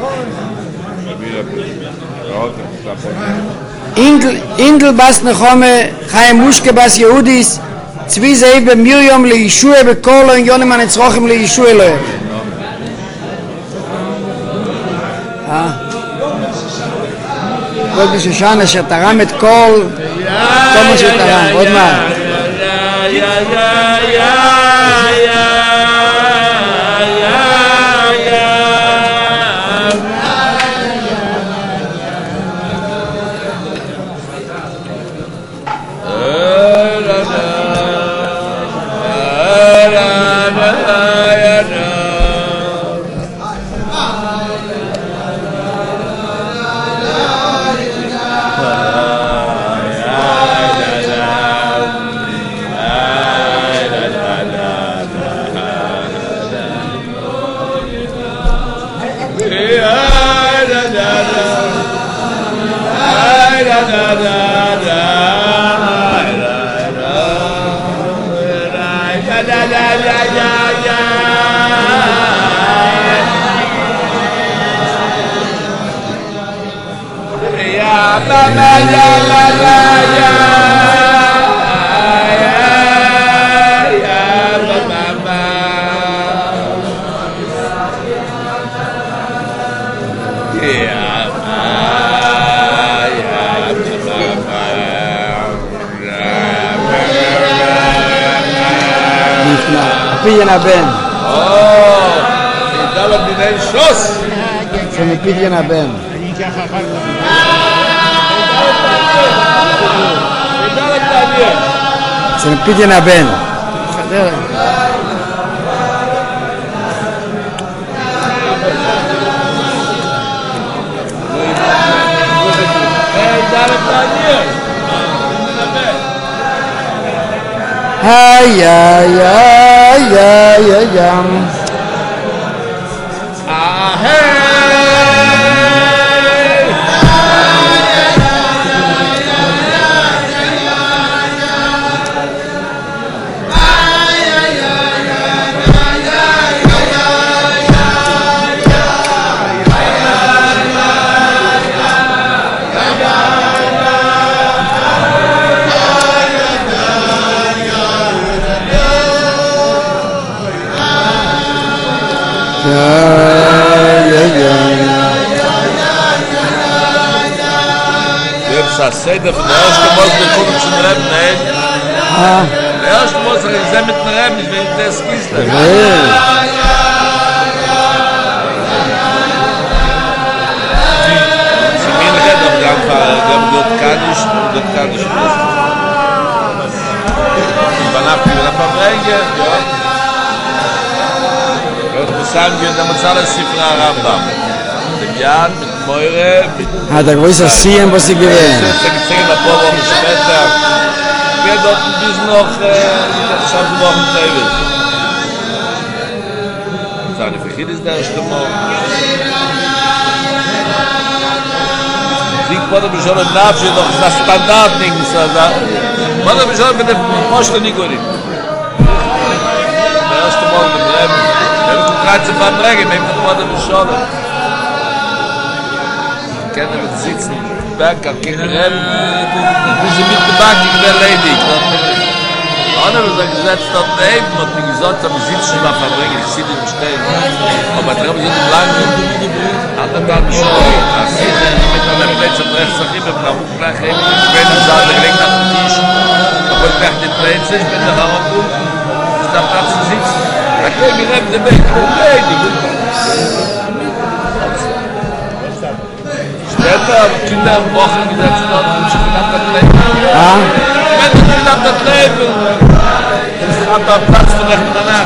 Indel, Indel bas Nechome, Chaim Mushke bas Yehudis, Zvi Zeiv ben Miriam le Yeshua bekol und Yonim an Etzrochim le Yeshua lo. Ah. Gott ist Shoshana, אשר תרם את כל, כל מה שתרם, עוד מה. Pidyan Aben. Oh, Idala B'nei Shos. זה מפדיין הבן. זה מפדיין הבן. היי היי היי היי היי Sei der erste Mal bekommen zu Reben, nein. Ah. Der erste Mal ist er mit dem Reben, wenn ich das gieße. Ja. Sie gehen nicht auf den Fall, ich glaube, dort kann ich, dort kann ich nicht. Danach bin ich verbringen, ja. Und wir sagen, wir haben alles Zifra Rambam. Dem Jahr mit Meure, mit Ah, der größte Sien, was sie gewähnt. Ich sage, ich sage, ein paar Wochen später. Wir dort bis noch, ich sage, Wochen Teufel. Ich sage, für jeden ist der erste Mal. Ich wurde mich schon im Nafschi, doch das Standard-Ding, ich sage, ich wurde mich schon mit dem Moschel Nikorin. Der erste Mal mit dem Leben. Wir haben drei zu verbringen, wir haben mich schon. Kennen wir sitzen, Berg, kein Rennen, wir sind mit der Bank in der Lady. Ohne was er gesetzt hat, eben, und die gesagt haben, wir sitzen nicht mehr verbringen, ich sehe den stehen. Aber der Rebbe sind lang, hat er dann schon, als sie mit einer Plätze rechts nach ihm, und auch gleich eben, wenn er sagt, er legt auf den Tisch, aber ich dachte, die Plätze, ich bin da auch unten, ist da Platz zu sitzen. Da kriegen wir eben den Weg, okay, die gut. Später haben Kinder am Wochen gesetzt, und ich bin auf der Plätze. Ah? Wenn ich bin auf der Plätze, das hat da Platz für recht danach.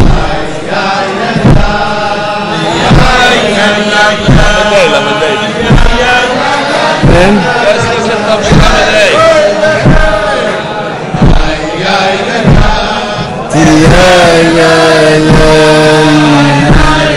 Medela, Medela. Ben? Das ist nicht auf der Medela. Ja, ja, ja.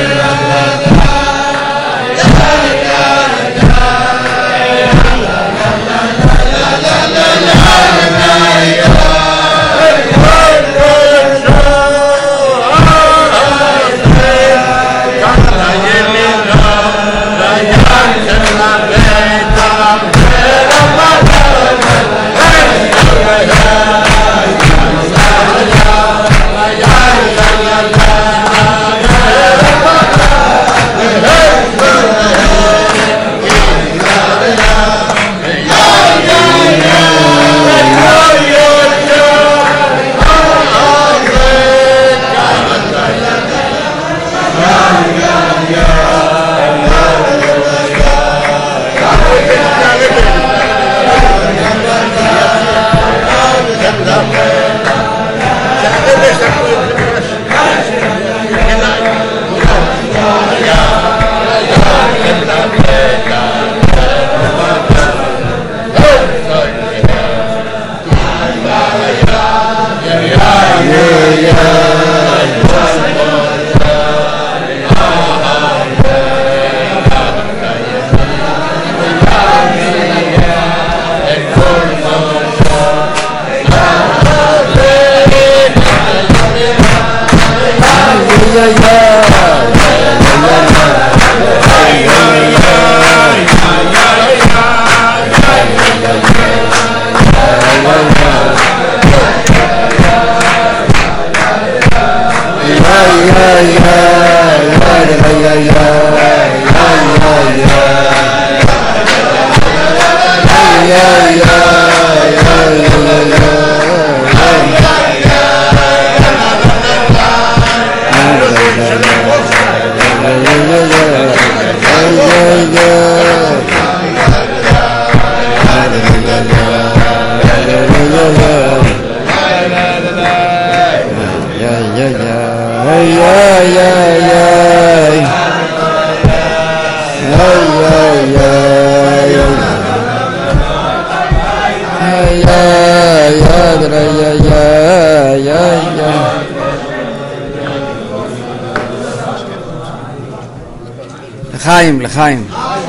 לחיים, לחיים.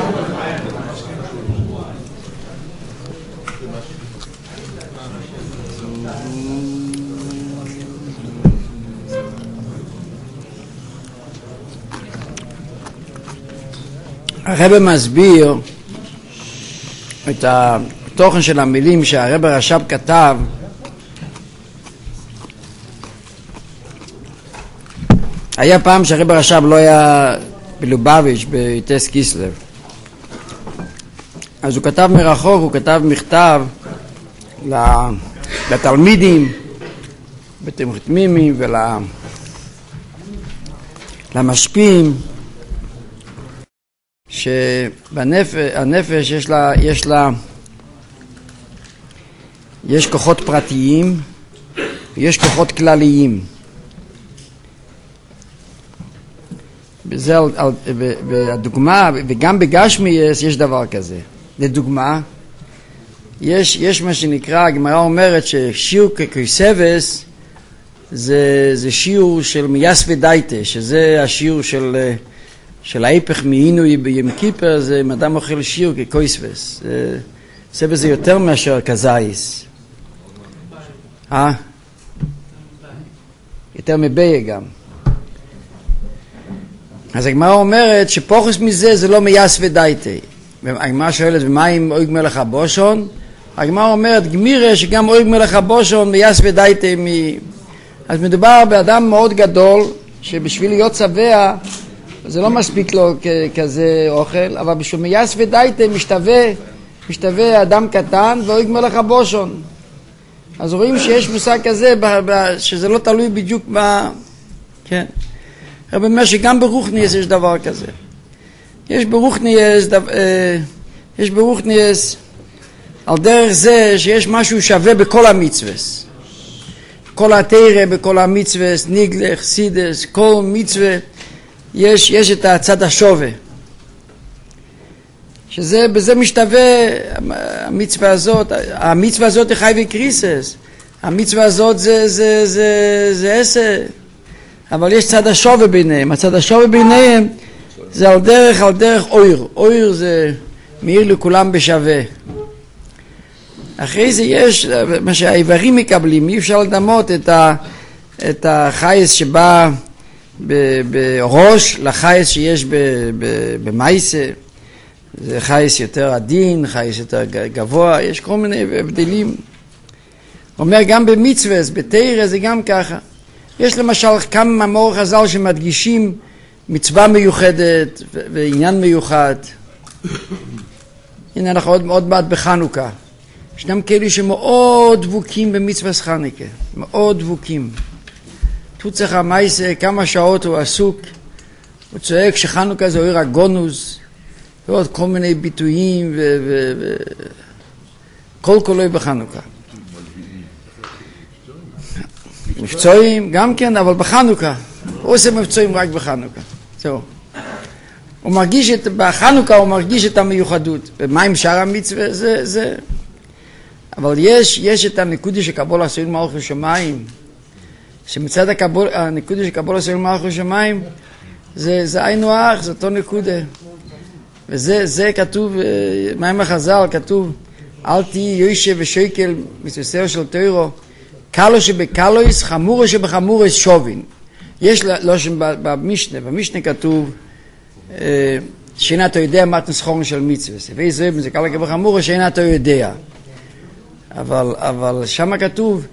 הרב מסביר את התוכן של המילים שהרב רש"ב כתב היה פעם שהרב רש"ב לא היה בלובביץ' בטס קיסלב, אז הוא כתב מרחוק, הוא כתב מכתב לתלמידים בתמריתמימים ולמשפיעים שבנפש יש לה, יש לה יש כוחות פרטיים ויש כוחות כלליים. בזה, בדוגמה, וגם בגשמי יש, יש דבר כזה. לדוגמה, יש, יש מה שנקרא, הגמרא אומרת ששיעור ככסבס זה, זה שיעור של מייס ודייטה, שזה השיעור של, של ההיפך מעינוי ביום כיפר, זה אם אדם אוכל שיעור ככסבס. סבס זה יותר מאשר כזייס. אה? יותר מביה גם. אז הגמרא אומרת שפוחס מזה זה לא מייס ודייטה. הגמרא שואלת, ומה עם אויג מלך הבושון? הגמרא אומרת, גמירה שגם אוהג מלך הבושון מייס ודייתי מ... אז מדובר באדם מאוד גדול, שבשביל להיות שבע, זה לא מספיק לו כ- כזה אוכל, אבל בשביל מייס ודייתי משתווה, משתווה אדם קטן ואוהג מלך הבושון. אז רואים שיש מושג כזה, ב- ב- שזה לא תלוי בדיוק ב... כן. רבי אומר שגם ברוחניאס יש דבר כזה. יש ברוחניאס, דו... יש ברוחניאס, על דרך זה שיש משהו שווה בכל המצווס. כל התורה בכל המצווס, ניגלך, סידס, כל מצווה, יש, יש את הצד השווה. שזה, בזה משתווה המצווה הזאת, המצווה הזאת היא חי וקריסס. המצווה הזאת זה, זה, זה, זה עשר. אבל יש צד השווה ביניהם. הצד השווה ביניהם זה על דרך, על דרך אויר. אויר זה מאיר לכולם בשווה. אחרי זה יש מה שהעיוורים מקבלים, אי אפשר לדמות את, ה, את החייס שבא ב, בראש לחייס שיש ב, ב, במייסה. זה חייס יותר עדין, חייס יותר גבוה, יש כל מיני הבדלים. הוא אומר גם במצווה, בתורה זה גם ככה. יש למשל כמה מאמרי חז"ל שמדגישים מצווה מיוחדת ועניין מיוחד. הנה אנחנו עוד, עוד מעט בחנוכה. ישנם כאלה שמאוד דבוקים במצוות חנוכה, מאוד דבוקים. תוצח המייסה, כמה שעות הוא עסוק, הוא צועק שחנוכה זה אור הגונוס, ועוד כל מיני ביטויים, ו... ו... ו... כל כולו בחנוכה. מבצועים גם כן, אבל בחנוכה. הוא עושה מבצועים רק בחנוכה. זהו. הוא מרגיש את, בחנוכה הוא מרגיש את המיוחדות. ומה עם שאר המצווה? זה, זה... אבל יש, יש את הנקודה שקבול עשוין מלכות שמיים, שמצד הקבול, הנקודה שקבול עשוין מלכות שמיים, זה, זה היינו אח, זה אותו נקודה. וזה, זה כתוב, מה עם החז"ל, כתוב, אל תהי יושב ושקל מצווסר של תוירו, קלו שבקלויס, חמורו שבחמורויס שובין. יש לא שם במשנה, במשנה כתוב, שאינה אתה יודע מה תנסחורן של מצווה. ואיזה זה קלו כבחמורו שאינה אתה יודע. אבל, אבל שם כתוב,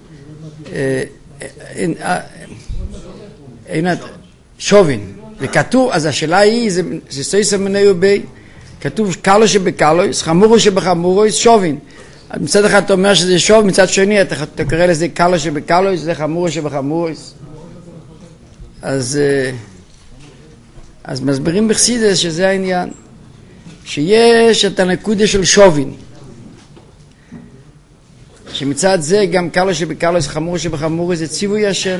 אין שובין. וכתוב, אז השאלה היא, זה, זה סויסה מניו בי, כתוב קלו שבקלויס, חמורו שבחמורויס שובין. מצד אחד אתה אומר שזה שוב, מצד שני אתה, אתה קורא לזה קלו שבקלויס, זה חמורו שבחמורויס. אז, אז מסבירים בחסידס שזה העניין, שיש את הנקודה של שובין. שמצד זה גם קלו שבקלויס, חמורו שבחמורויס, זה ציווי השם.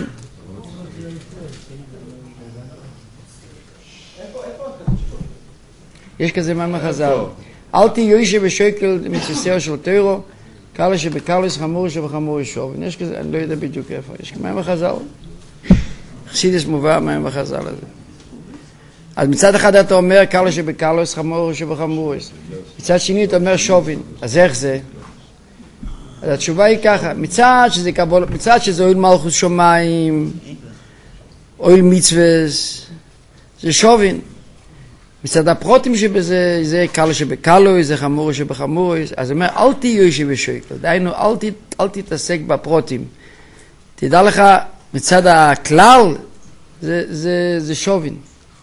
יש כזה מאמר חז"ל. אל תהי יושב ושקל מצווסר של תוירו, קלו שבקלויס, חמורו שבחמורויס שובין. יש כזה, אני לא יודע בדיוק איפה. יש מאמר חז"ל. חסידס מובא מאמר חז"ל הזה. אז מצד אחד אתה אומר קלו שבקלויס, חמורו שבחמורויס. מצד שני אתה אומר שובין. אז איך זה? אז התשובה היא ככה, מצד שזה קבול, מצד שזה אוהל מלכות שמיים, אוהל מצווס, זה שובין. מצד הפרוטים שבזה, זה קלו שבקלויס, זה חמורו שבחמורויס, אז הוא אומר, אל תהי יושב ושקל, דהיינו, אל, ת, אל תתעסק בפרוטים. תדע לך, מצד הכלל, זה, זה, זה שובין.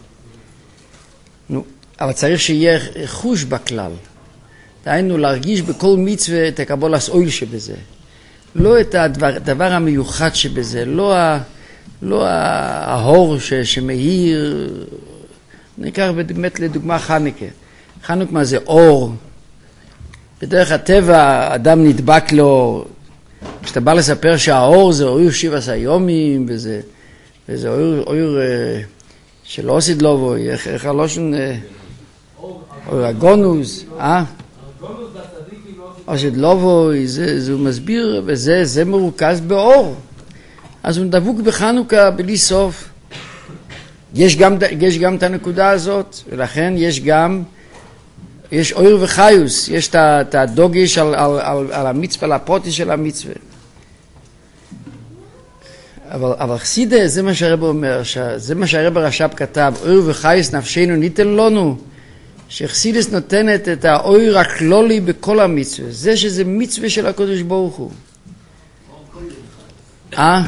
נו, אבל צריך שיהיה חוש בכלל. דהיינו, להרגיש בכל מצווה את הקבולת אויל שבזה. לא את הדבר, הדבר המיוחד שבזה, לא, ה, לא ההור ש, שמאיר. ניקח באמת לדוגמה חנוכה. חנוכה מה זה אור. בדרך הטבע, אדם נדבק לו, כשאתה בא לספר שהאור זה אור שבעת היומים, וזה, וזה אור, אור שלא עושה לו, איך, איך הלושן, אור הגונוס, אה? עושה לו, זה, זה הוא מסביר, וזה זה מרוכז באור. אז הוא דבוק בחנוכה בלי סוף. יש גם, יש גם את הנקודה הזאת, ולכן יש גם, יש אור וחיוס, יש את הדוגש על, על, על, על המצווה, על הפרוטי של המצווה. אבל, אבל חסידה, זה מה שהרב אומר, זה מה שהרב הרש"ב כתב, אור וחיוס נפשנו ניתן לנו, שחסידס נותנת את האויר הכלולי בכל המצווה, זה שזה מצווה של הקדוש ברוך הוא. אה?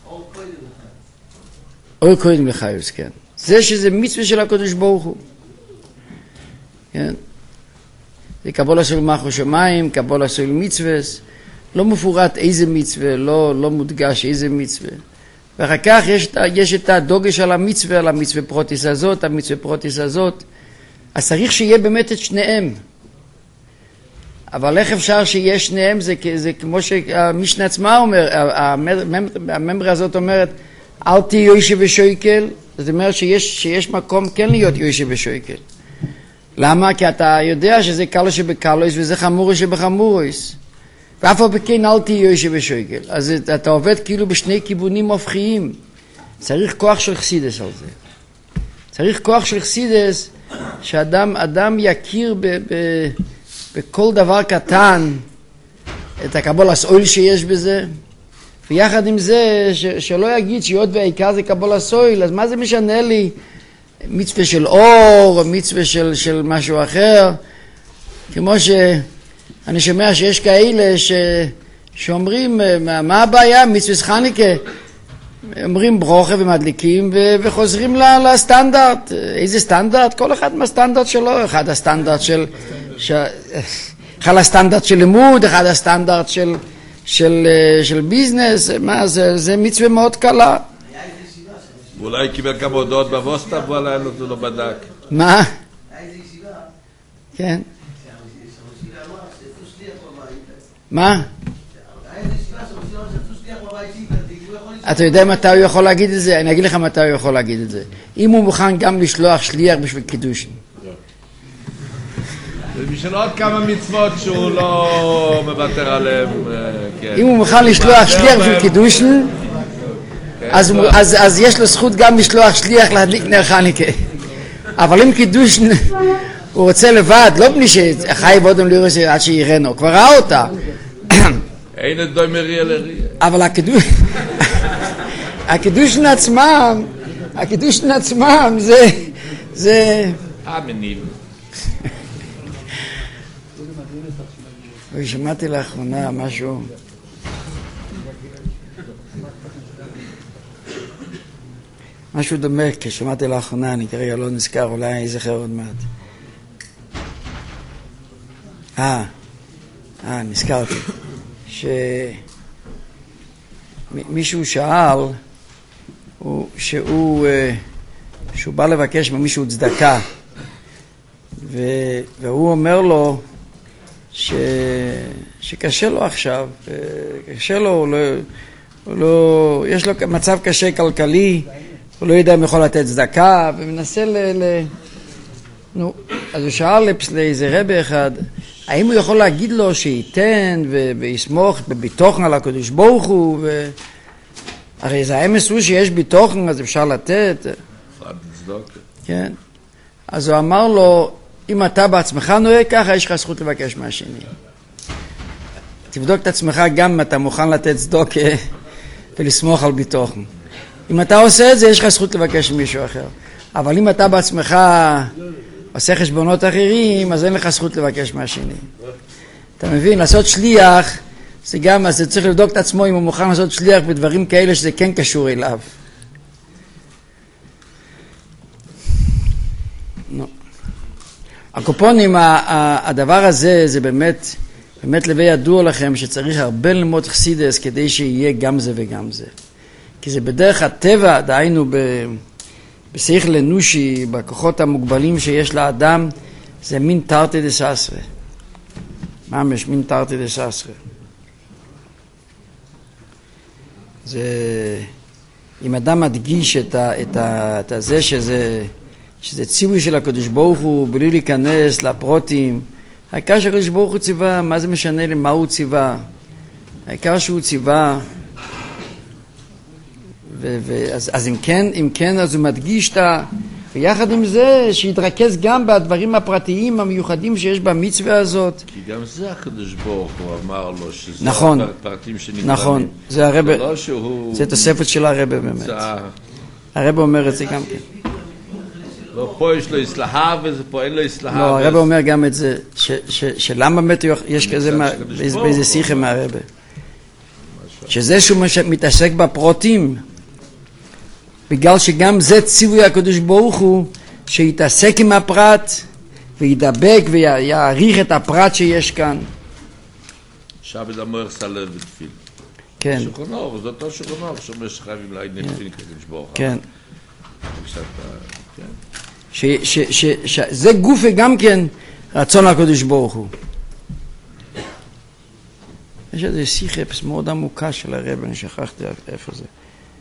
אור קודם לחיוס, כן. זה שזה מצווה של הקדוש ברוך הוא. כן. זה קבולה של מלכות שמיים, קבולה של מצווה, לא מפורט איזה מצווה, לא, לא מודגש איזה מצווה. ואחר כך יש, יש את הדוגש על המצווה, על המצווה פרוטיס הזאת, המצווה פרוטיס הזאת. אז צריך שיהיה באמת את שניהם. אבל איך אפשר שיהיה שניהם? זה, זה כמו שהמשנה עצמה אומר, הממרה הזאת אומרת, אל תהיה יוישה ושויקל, זאת אומרת שיש, שיש מקום כן להיות יוישה ושויקל. למה? כי אתה יודע שזה קלו שבקלויס וזה חמורו שבחמורויס. ואף על כן אל תהיה יוישה ושויקל. אז אתה עובד כאילו בשני כיוונים הופכיים. צריך כוח של חסידס על זה. צריך כוח של חסידס שאדם אדם יכיר ב, ב, בכל דבר קטן את הקבולת אויל שיש בזה. ויחד עם זה, ש, שלא יגיד שהיות והעיקר זה קבולת אויל, אז מה זה משנה לי? מצווה של אור, מצווה של, של משהו אחר. כמו שאני שומע שיש כאלה ש, שאומרים, מה, מה הבעיה? מצווה חנוכה. אומרים ברוכה ומדליקים ו, וחוזרים ל, לסטנדרט. איזה סטנדרט? כל אחד מהסטנדרט שלו. אחד הסטנדרט של, ש, אחד הסטנדרט של לימוד, אחד הסטנדרט של, של, של ביזנס. מה, זה, זה מצווה מאוד קלה. ואולי קיבל כמה הודעות בווסטה, ואולי הוא לא בדק. מה? כן. מה? אתה יודע מתי הוא יכול להגיד את זה? אני אגיד לך מתי הוא יכול להגיד את זה. אם הוא מוכן גם לשלוח שליח בשביל קידושין. בשביל עוד כמה מצוות שהוא לא מוותר עליהם. אם הוא מוכן לשלוח שליח בשביל קידושין, אז, אז, אז יש לו זכות גם לשלוח שליח להדליק נר חנוכה. אבל אם קידוש הוא רוצה לבד, לא בני שחי ועודם לירוס עד שיראנו, כבר ראה אותה. אין את דוי מריה לריה. אבל הקידוש, הקידוש עצמם, הקידוש עצמם זה, זה... אמנים. ושמעתי לאחרונה משהו... משהו דומה, כשמעתי לאחרונה, אני כרגע לא נזכר, אולי יזכר עוד מעט. אה, אה, נזכרתי. שמישהו שאל, הוא, שהוא, שהוא בא לבקש ממישהו צדקה, ו, והוא אומר לו ש, שקשה לו עכשיו, קשה לו, הוא לא, הוא לא, יש לו מצב קשה כלכלי, הוא לא יודע אם יכול לתת צדקה, ומנסה ל... ל... נו, אז הוא שאל לאיזה רבי אחד, האם הוא יכול להגיד לו שייתן ו... ויסמוך בביטוחן על הקדוש ברוך הוא, ו... הרי זה האמס הוא שיש ביטוחן, אז אפשר לתת. כן. אז הוא אמר לו, אם אתה בעצמך נוהג ככה, יש לך זכות לבקש מהשני. תבדוק את עצמך גם אם אתה מוכן לתת צדוקה ולסמוך על ביטוחן. אם אתה עושה את זה, יש לך זכות לבקש ממישהו אחר. אבל אם אתה בעצמך עושה חשבונות אחרים, אז אין לך זכות לבקש מהשני. אתה מבין? לעשות שליח, זה גם, אז זה צריך לבדוק את עצמו אם הוא מוכן לעשות שליח בדברים כאלה שזה כן קשור אליו. לא. הקופונים, הדבר הזה, זה באמת, באמת לבי ידוע לכם שצריך הרבה ללמוד חסידס כדי שיהיה גם זה וגם זה. כי זה בדרך הטבע, דהיינו בשכל אנושי, בכוחות המוגבלים שיש לאדם, זה מין תרתי דססרה. ממש מין תרתי דססרה. זה, אם אדם מדגיש את, ה, את, ה, את הזה שזה, שזה ציווי של הקדוש ברוך הוא, בלי להיכנס לפרוטים, העיקר שהקדוש ברוך הוא ציווה, מה זה משנה לי מה הוא ציווה? העיקר שהוא ציווה, ו- ו- אז, אז אם כן, אם כן, אז הוא מדגיש את ה... ויחד עם זה, שיתרכז גם בדברים הפרטיים המיוחדים שיש במצווה הזאת. כי גם זה הקדוש ברוך הוא אמר לו, שזה נכון, הפרטים שנגרמים. נכון, זה הרבה, זה לא שהוא... זה תוספת של הרבה באמת. זה... הרבה אומר את זה גם כן. לא, פה יש לו הסלחה ופה אין לו הסלחה. לא, הרב אומר גם את זה, שלמה באמת יש כזה, באיזה שיחה מהרב. שזה שהוא מתעסק בפרוטים, בגלל שגם זה ציווי הקדוש ברוך הוא, שיתעסק עם הפרט, וידבק ויעריך את הפרט שיש כאן. שבת המוח סלב ותפיל. כן. שולחנוך, זה אותו שולחנוך, שאומר שחייבים להגיד נתפיל כדי לשבור. כן. שזה גופה גם כן רצון הקדוש ברוך הוא. יש איזה שיחה מאוד עמוקה של הרב, אני שכחתי איפה זה.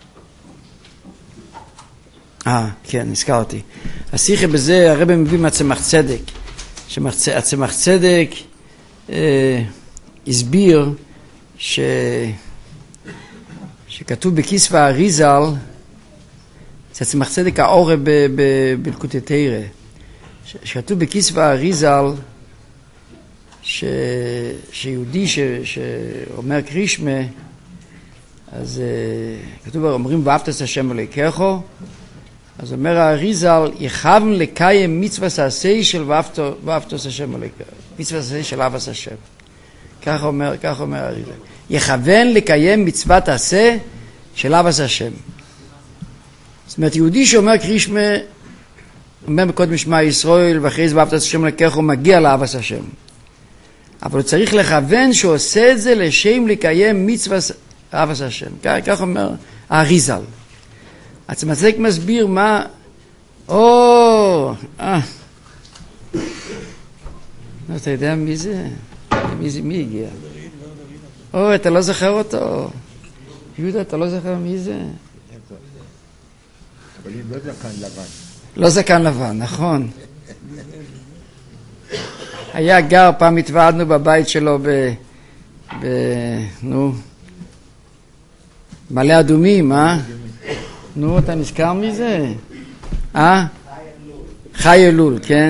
אה, כן, נזכרתי. השיחה בזה, הרב מביא מהצמח צדק, שהצמח צדק אה, הסביר ש... שכתוב בכיסוא האריזל, זה הצמח צדק האורה בלקוטי תורה, שכתוב בכיסוא האריזל, ש... שיהודי ש... שאומר קרישמה, אז uh, כתוב, אומרים ואהבת את השם אלוהיך, אז אומר האריזל, יכוון לקיים מצוות עשה של ואהבת את השם אלוהיך, מצוות עשה של אהבת השם. כך אומר, כך אומר האריזל. יכוון לקיים מצוות עשה של אהבת השם. זאת אומרת, יהודי שאומר קרישמה, אומר מקודם שמע ישראל, ואחרי זה ואהבת את השם אלוהיך, הוא מגיע לאהבת השם. אבל הוא צריך לכוון שהוא עושה את זה לשם לקיים מצוות אהבת השם. כך אומר האריזל. הצמח צדק מסביר מה... או... אה... אתה יודע מי זה? מי זה? מי הגיע? או, אתה לא זוכר אותו. יהודה, אתה לא זוכר מי זה? אבל אם לא זקן לבן. לא זקן לבן, נכון. היה גר, פעם התוועדנו בבית שלו ב... ב... נו... מלא אדומים, אה? נו, אתה נזכר מזה? אה? חי אלול, כן?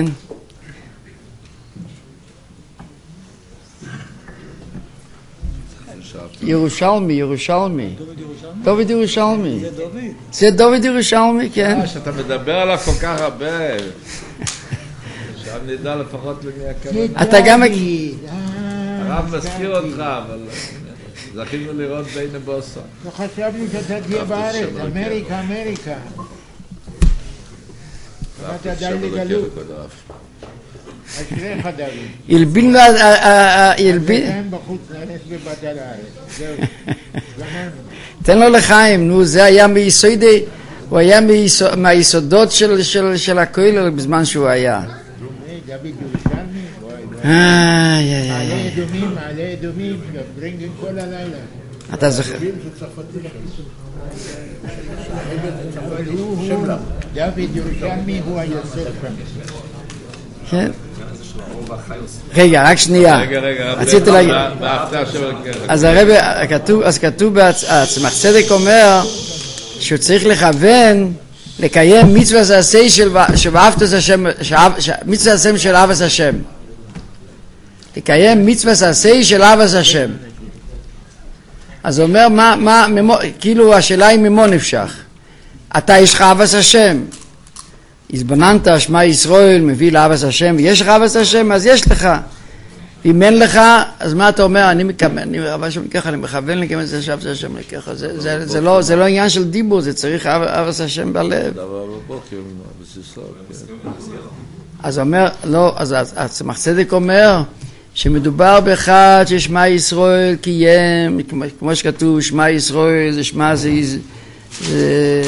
ירושלמי, ירושלמי. דוד ירושלמי. זה דוד? זה דוד ירושלמי, כן. אה, שאתה מדבר עליו כל כך הרבה. עכשיו נדע לפחות למי הכוונה. אתה גם... הרב מזכיר אותך, אבל... זכינו לראות בין הבוסה. לא חשבנו שאתה תהיה בארץ, אמריקה, אמריקה. אתה די לגלות. אשריך דוד. ילבין... ילבין... הם בחוץ לארץ בבת על הארץ. זהו. תן לו לחיים, נו, זה היה מיסודי, הוא היה מהיסודות של הכולל בזמן שהוא היה. דוד ירושלמי? איי, איי, מעלה איי. אדומים, מעלה אדומים, ברינגן כל הלילה. אתה זוכר. אבל הוא, הוא, דוד ירושלמי הוא היוסף כאן. כן. רגע, רק שנייה. רגע, רגע. רציתי להגיד. אז הרב, כתוב, אז כתוב, הצמח צדק אומר שהוא צריך לכוון לקיים מצוות עשה של ואהבת את השם, מצוות עשה של אהבת השם. לקיים מצוות עשה של אהבת השם. אז הוא אומר, מה, מה, ממו, כאילו השאלה היא ממו נפשך. אתה יש לך אהבת השם. הזבננת, שמע ישראל, מביא לאהבת השם, ויש לך אהבת השם, אז יש לך. אם אין לך, אז מה אתה אומר? אני מכוון, אני אהבת השם ככה, אני מכוון לקיים את זה שאהבת השם ככה. זה, זה, זה, לא, זה לא עניין של דיבור, זה צריך אהבת השם בלב. אז אומר, לא, אז הצמח צדק אומר, שמדובר באחד ששמע ישראל קיים, כמו שכתוב, שמע ישראל, זה שמע זה, זה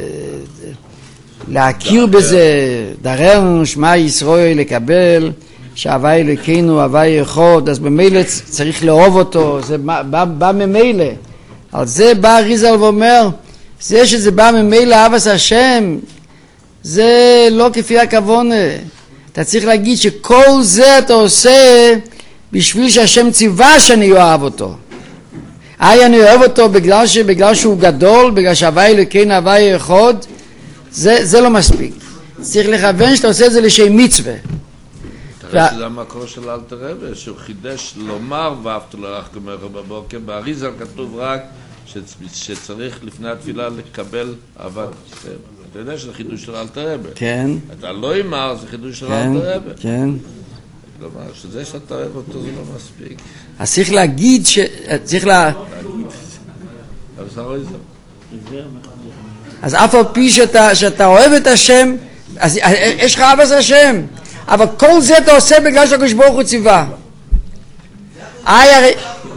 להכיר בזה, דררנו שמע ישראל לקבל, שהווה אלוקינו, הווה אחד, אז במילא צריך לאהוב אותו, זה בא, בא, בא ממילא. על זה בא אריזל ואומר, זה שזה בא ממילא אהבת השם, זה לא כפי הכוונה. אתה צריך להגיד שכל זה אתה עושה בשביל שהשם ציווה שאני אוהב אותו. איי, אני אוהב אותו בגלל, ש, בגלל שהוא גדול, בגלל שהווה אלוקינו, הווה אחד, זה, זה לא מספיק. צריך לכוון שאתה עושה את זה לשם מצווה. תראה שזה המקור של אלתר רבי, שהוא חידש לומר ואהבת לרעך כמוך בבוקר. באריזל כתוב רק שצריך לפני התפילה לקבל אהבת השם. אתה יודע שזה חידוש של אלתר רבי. כן. אתה לא אמר, זה חידוש של כן, אלתר רבי. כן. כלומר, שזה שאתה אוהב אותו זה לא מספיק. אז צריך להגיד ש... צריך לה... אבל זה לא איזה. אז אף על פי שאתה, שאתה אוהב את השם, אז יש לך אהבת השם, אבל כל זה אתה עושה בגלל שהקדוש ברוך הוא ציווה. איי, הרי...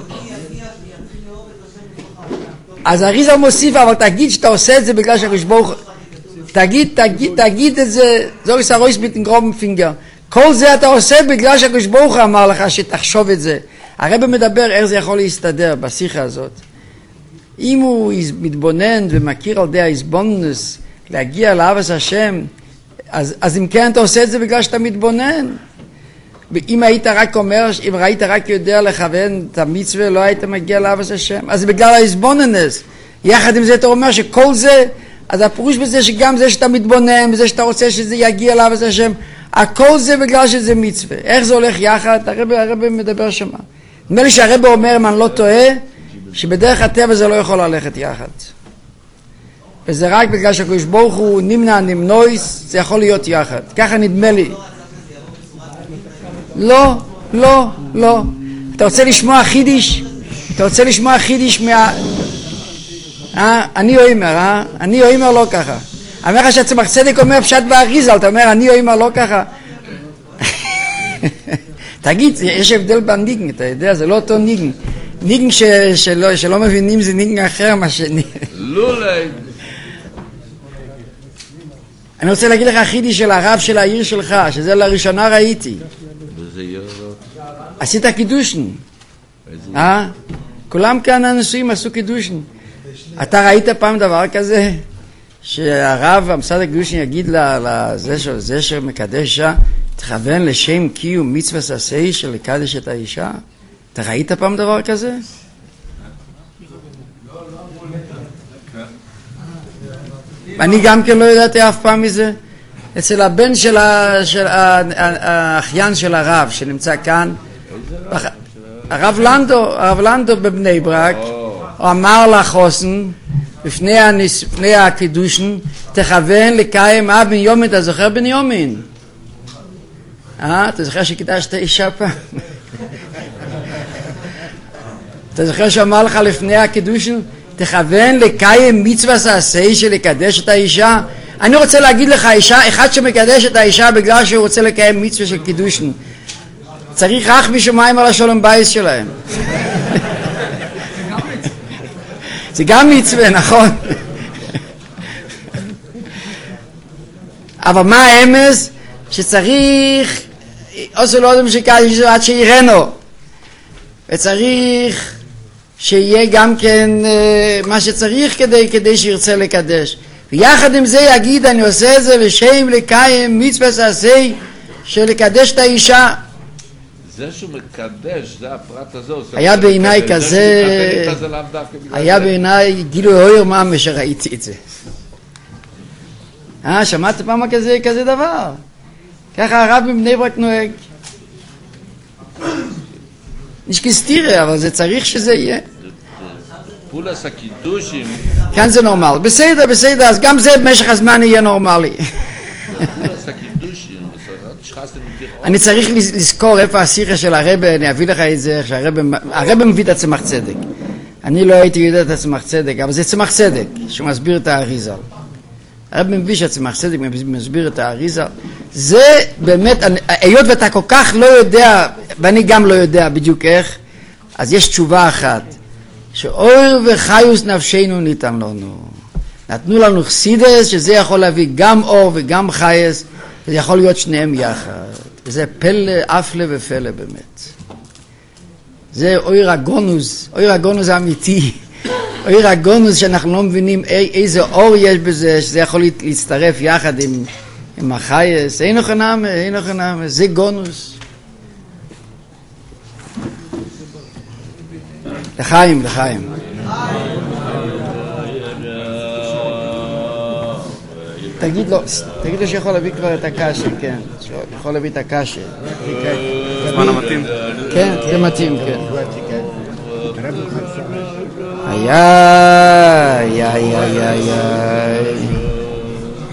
אז אריזל מוסיף, אבל תגיד שאתה עושה את זה בגלל שהקדוש ברוך הוא... תגיד, תגיד, תגיד את זה, זו יש הרויס מיט גרובן פינגר. כל זה אתה עושה בגלל שהקדוש ברוך הוא אמר לך שתחשוב את זה. הרב מדבר איך זה יכול להסתדר בשיחה הזאת. אם הוא מתבונן ומכיר על די ההסבוננס להגיע לאהבת השם, אז, אז אם כן אתה עושה את זה בגלל שאתה מתבונן. אם היית רק אומר, אם ראית רק יודע לכוון את המצווה, לא היית מגיע לאהבת השם. אז זה בגלל ההסבוננס. יחד עם זה אתה אומר שכל זה, אז הפירוש בזה שגם זה שאתה מתבונן, בזה שאתה רוצה שזה יגיע לאהבת השם, הכל זה בגלל שזה מצווה. איך זה הולך יחד? הרב, הרב מדבר שמה. נדמה לי שהרב אומר, אם אני לא טועה, שבדרך הטבע זה לא יכול ללכת יחד. וזה רק בגלל שהקדוש ברוך הוא נמנע נמנויס, זה יכול להיות יחד. ככה נדמה לי. לא, לא, לא. אתה רוצה לשמוע חידיש? אתה רוצה לשמוע חידיש מה... אה? אני או אימר, אה? אני או אימר לא ככה. אומר לך שהצמח צדק אומר פשט באריזל, אתה אומר אני או אימר לא ככה. תגיד, יש הבדל בניגן, אתה יודע, זה לא אותו ניגן. ניגן ש, שלא, שלא מבינים זה ניגן אחר מה שני. לולי. אני רוצה להגיד לך חידי של הרב של העיר שלך, שזה לראשונה ראיתי. וזה יורד. עשית קידושן. אה? כולם כאן הנשואים עשו קידושן. אתה ראית פעם דבר כזה? שהרב המסד הקידושן יגיד לזה זה שמקדש תכוון לשם קיום מצווה ססי של לקדש את האישה? אתה ראית פעם דבר כזה? אני גם כן לא ידעתי אף פעם מזה. אצל הבן של האחיין של הרב שנמצא כאן, הרב לנדו, הרב לנדו בבני ברק, הוא אמר לחוסן לפני הקידושן, תכוון לקיים אב בן יומין. אתה זוכר בן יומין? אה? אתה זוכר שקידשת אישה פעם? אתה זוכר שאמר לך לפני הקידושן, תכוון לקיים מצווה סעשי של לקדש את האישה? אני רוצה להגיד לך, אישה, אחד שמקדש את האישה בגלל שהוא רוצה לקיים מצווה של קידושן, צריך רק משמיים על השלום בייס שלהם. זה גם מצווה, נכון? אבל מה האמס? שצריך עושה לא אדם שקדש עד שירנו, וצריך שיהיה גם כן מה שצריך כדי, כדי שירצה לקדש. ויחד עם זה יגיד, אני עושה את זה לשם לקיים מצווה סעשי של לקדש את האישה. זה שהוא מקדש, זה הפרט הזה. היה בעיניי כזה, היה בעיניי גילוי אויר ממש שראיתי את זה. אה, שמעת פעם כזה, כזה דבר? ככה הרב מבני ברק נוהג. נשכסתירה, אבל זה צריך שזה יהיה. פולס הקידושים. כאן זה נורמל. בסדר, בסדר, אז גם זה במשך הזמן יהיה נורמלי. פולס הקידושים. אני צריך לזכור איפה השיחה של הרב, אני אביא לך את זה, שהרב מביא את הצמח צדק. אני לא הייתי יודע את הצמח צדק, אבל זה צמח צדק, שהוא מסביר את האריזל. הרב מביא שהצמח צדק מסביר את האריזל. זה באמת, היות ואתה כל כך לא יודע, ואני גם לא יודע בדיוק איך, אז יש תשובה אחת, שאור וחיוס נפשנו ניתן לנו. נתנו לנו חסידס, שזה יכול להביא גם אור וגם חייס, זה יכול להיות שניהם יחד. וזה פלא, אפלה ופלא באמת. זה אויר הגונוס, אויר הגונוס האמיתי. אויר הגונוס שאנחנו לא מבינים איזה אור יש בזה, שזה יכול להצטרף יחד עם, עם החייס. אין לך נאמה, אין לך נאמה, זה גונוס. לחיים, לחיים. תגיד לו, תגיד לו שיכול להביא כבר את הקשה, כן, שיכול להביא את הקשה. זמן המתאים? כן, זה מתאים, כן. איי, איי, איי, איי, איי.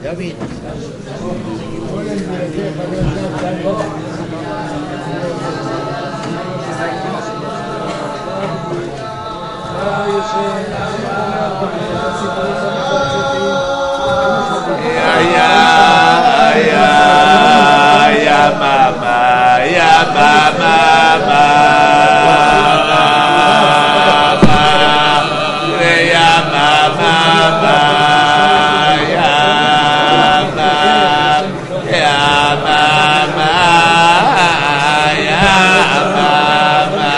David. Ya ya ya ya mama ya mama mama ya mama mama ya mama ya mama ya mama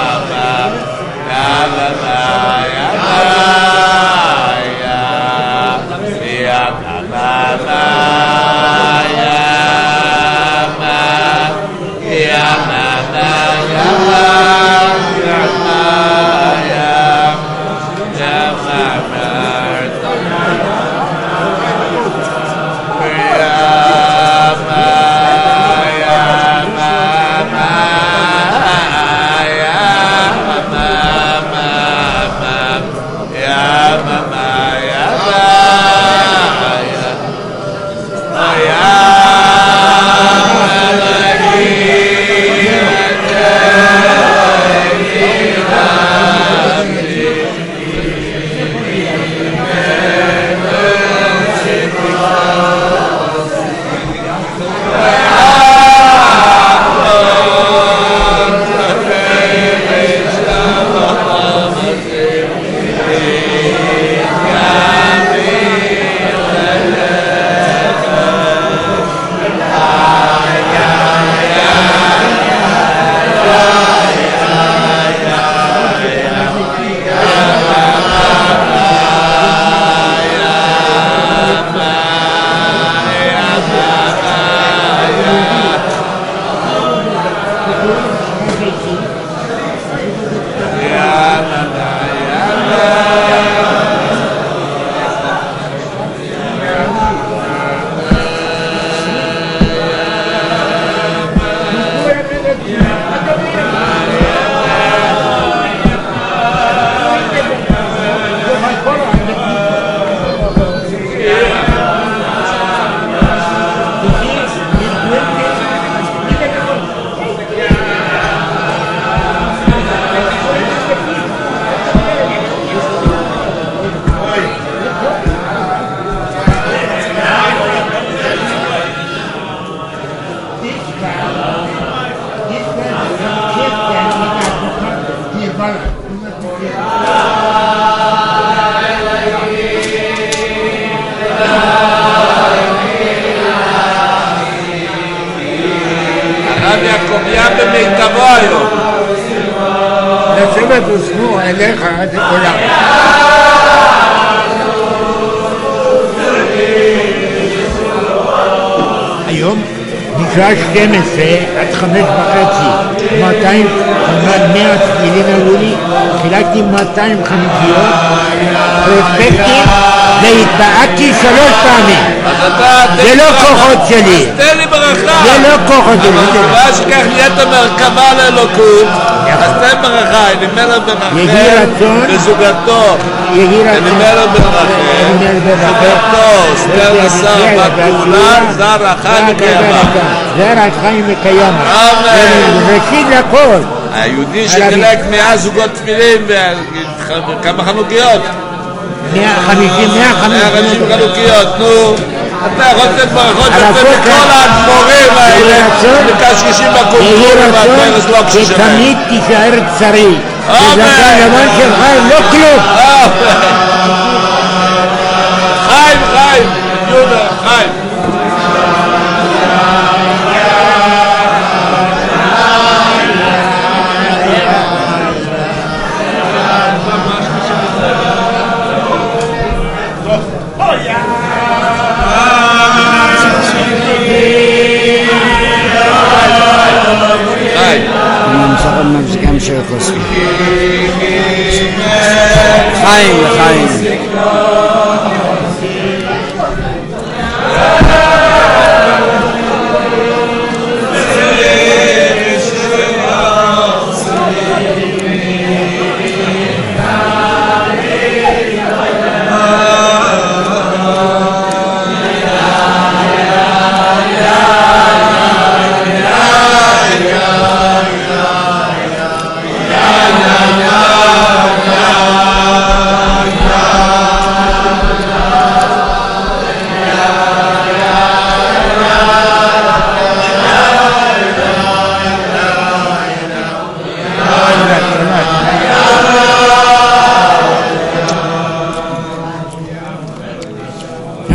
הרב יעקב היה במיטבו היום. לשבת ושמו אליך עד עולם. היום בשעה שתים עשרה עד חמש וחצי מאתיים, מאה תפילין עלו לי, חילקתי מאתיים חמישיות, פרספקטים והתבעקתי שלוש פעמים. זה לא כוחות שלי. אז תן לי ברכה. זה לא כוחות שלי. ואז שכך נהיית מרכבה לאלוקות, אז תן ברכה, אני מלך ברחל וזוגתו, אני מלך ברחל, זוגתו, סתר לשר בגאולה, זר החי מקיימה. זר החי מקיימה. ראשית לכל. היהודי שחילק מאה זוגות תפילין וכמה חנוכיות? מאה חמישים, מאה חמישים חנוכיות, נו. אתה יכול לתת ברכות לתת לכל האדמו"רים האלה מקשקשים בקומקורים והפרס לא כששלהם. שתמיד תישאר צרי. וזה לבן שלך לא כלום. חיים, חיים, יהודה, חיים. גם שיר חוסקי חיים לחיים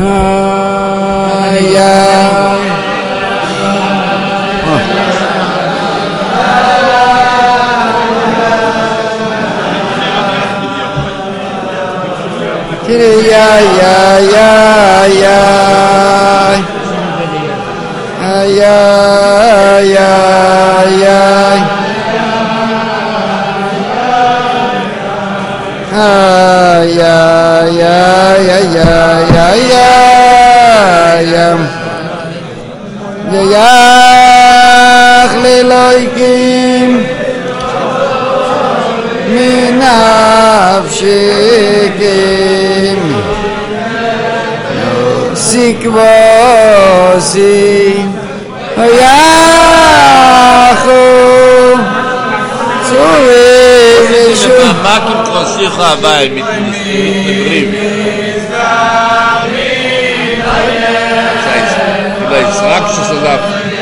ay, ay. Ay, ay, ay, ay, ay. Ay, ay, ay, ay. Ay, ay, ay, ay, ay, ay, ay. Yayach leloikim minafshikim sikvosi yachu tzuri מה כי כוסיך הבא מתנברים זה יצרק שסדף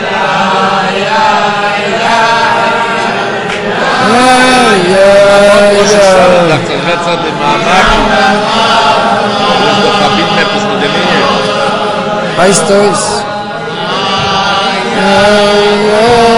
כמו ששאלת לך קצת רצת במאמק יש לך ביט מפס מדמיה Heißt das?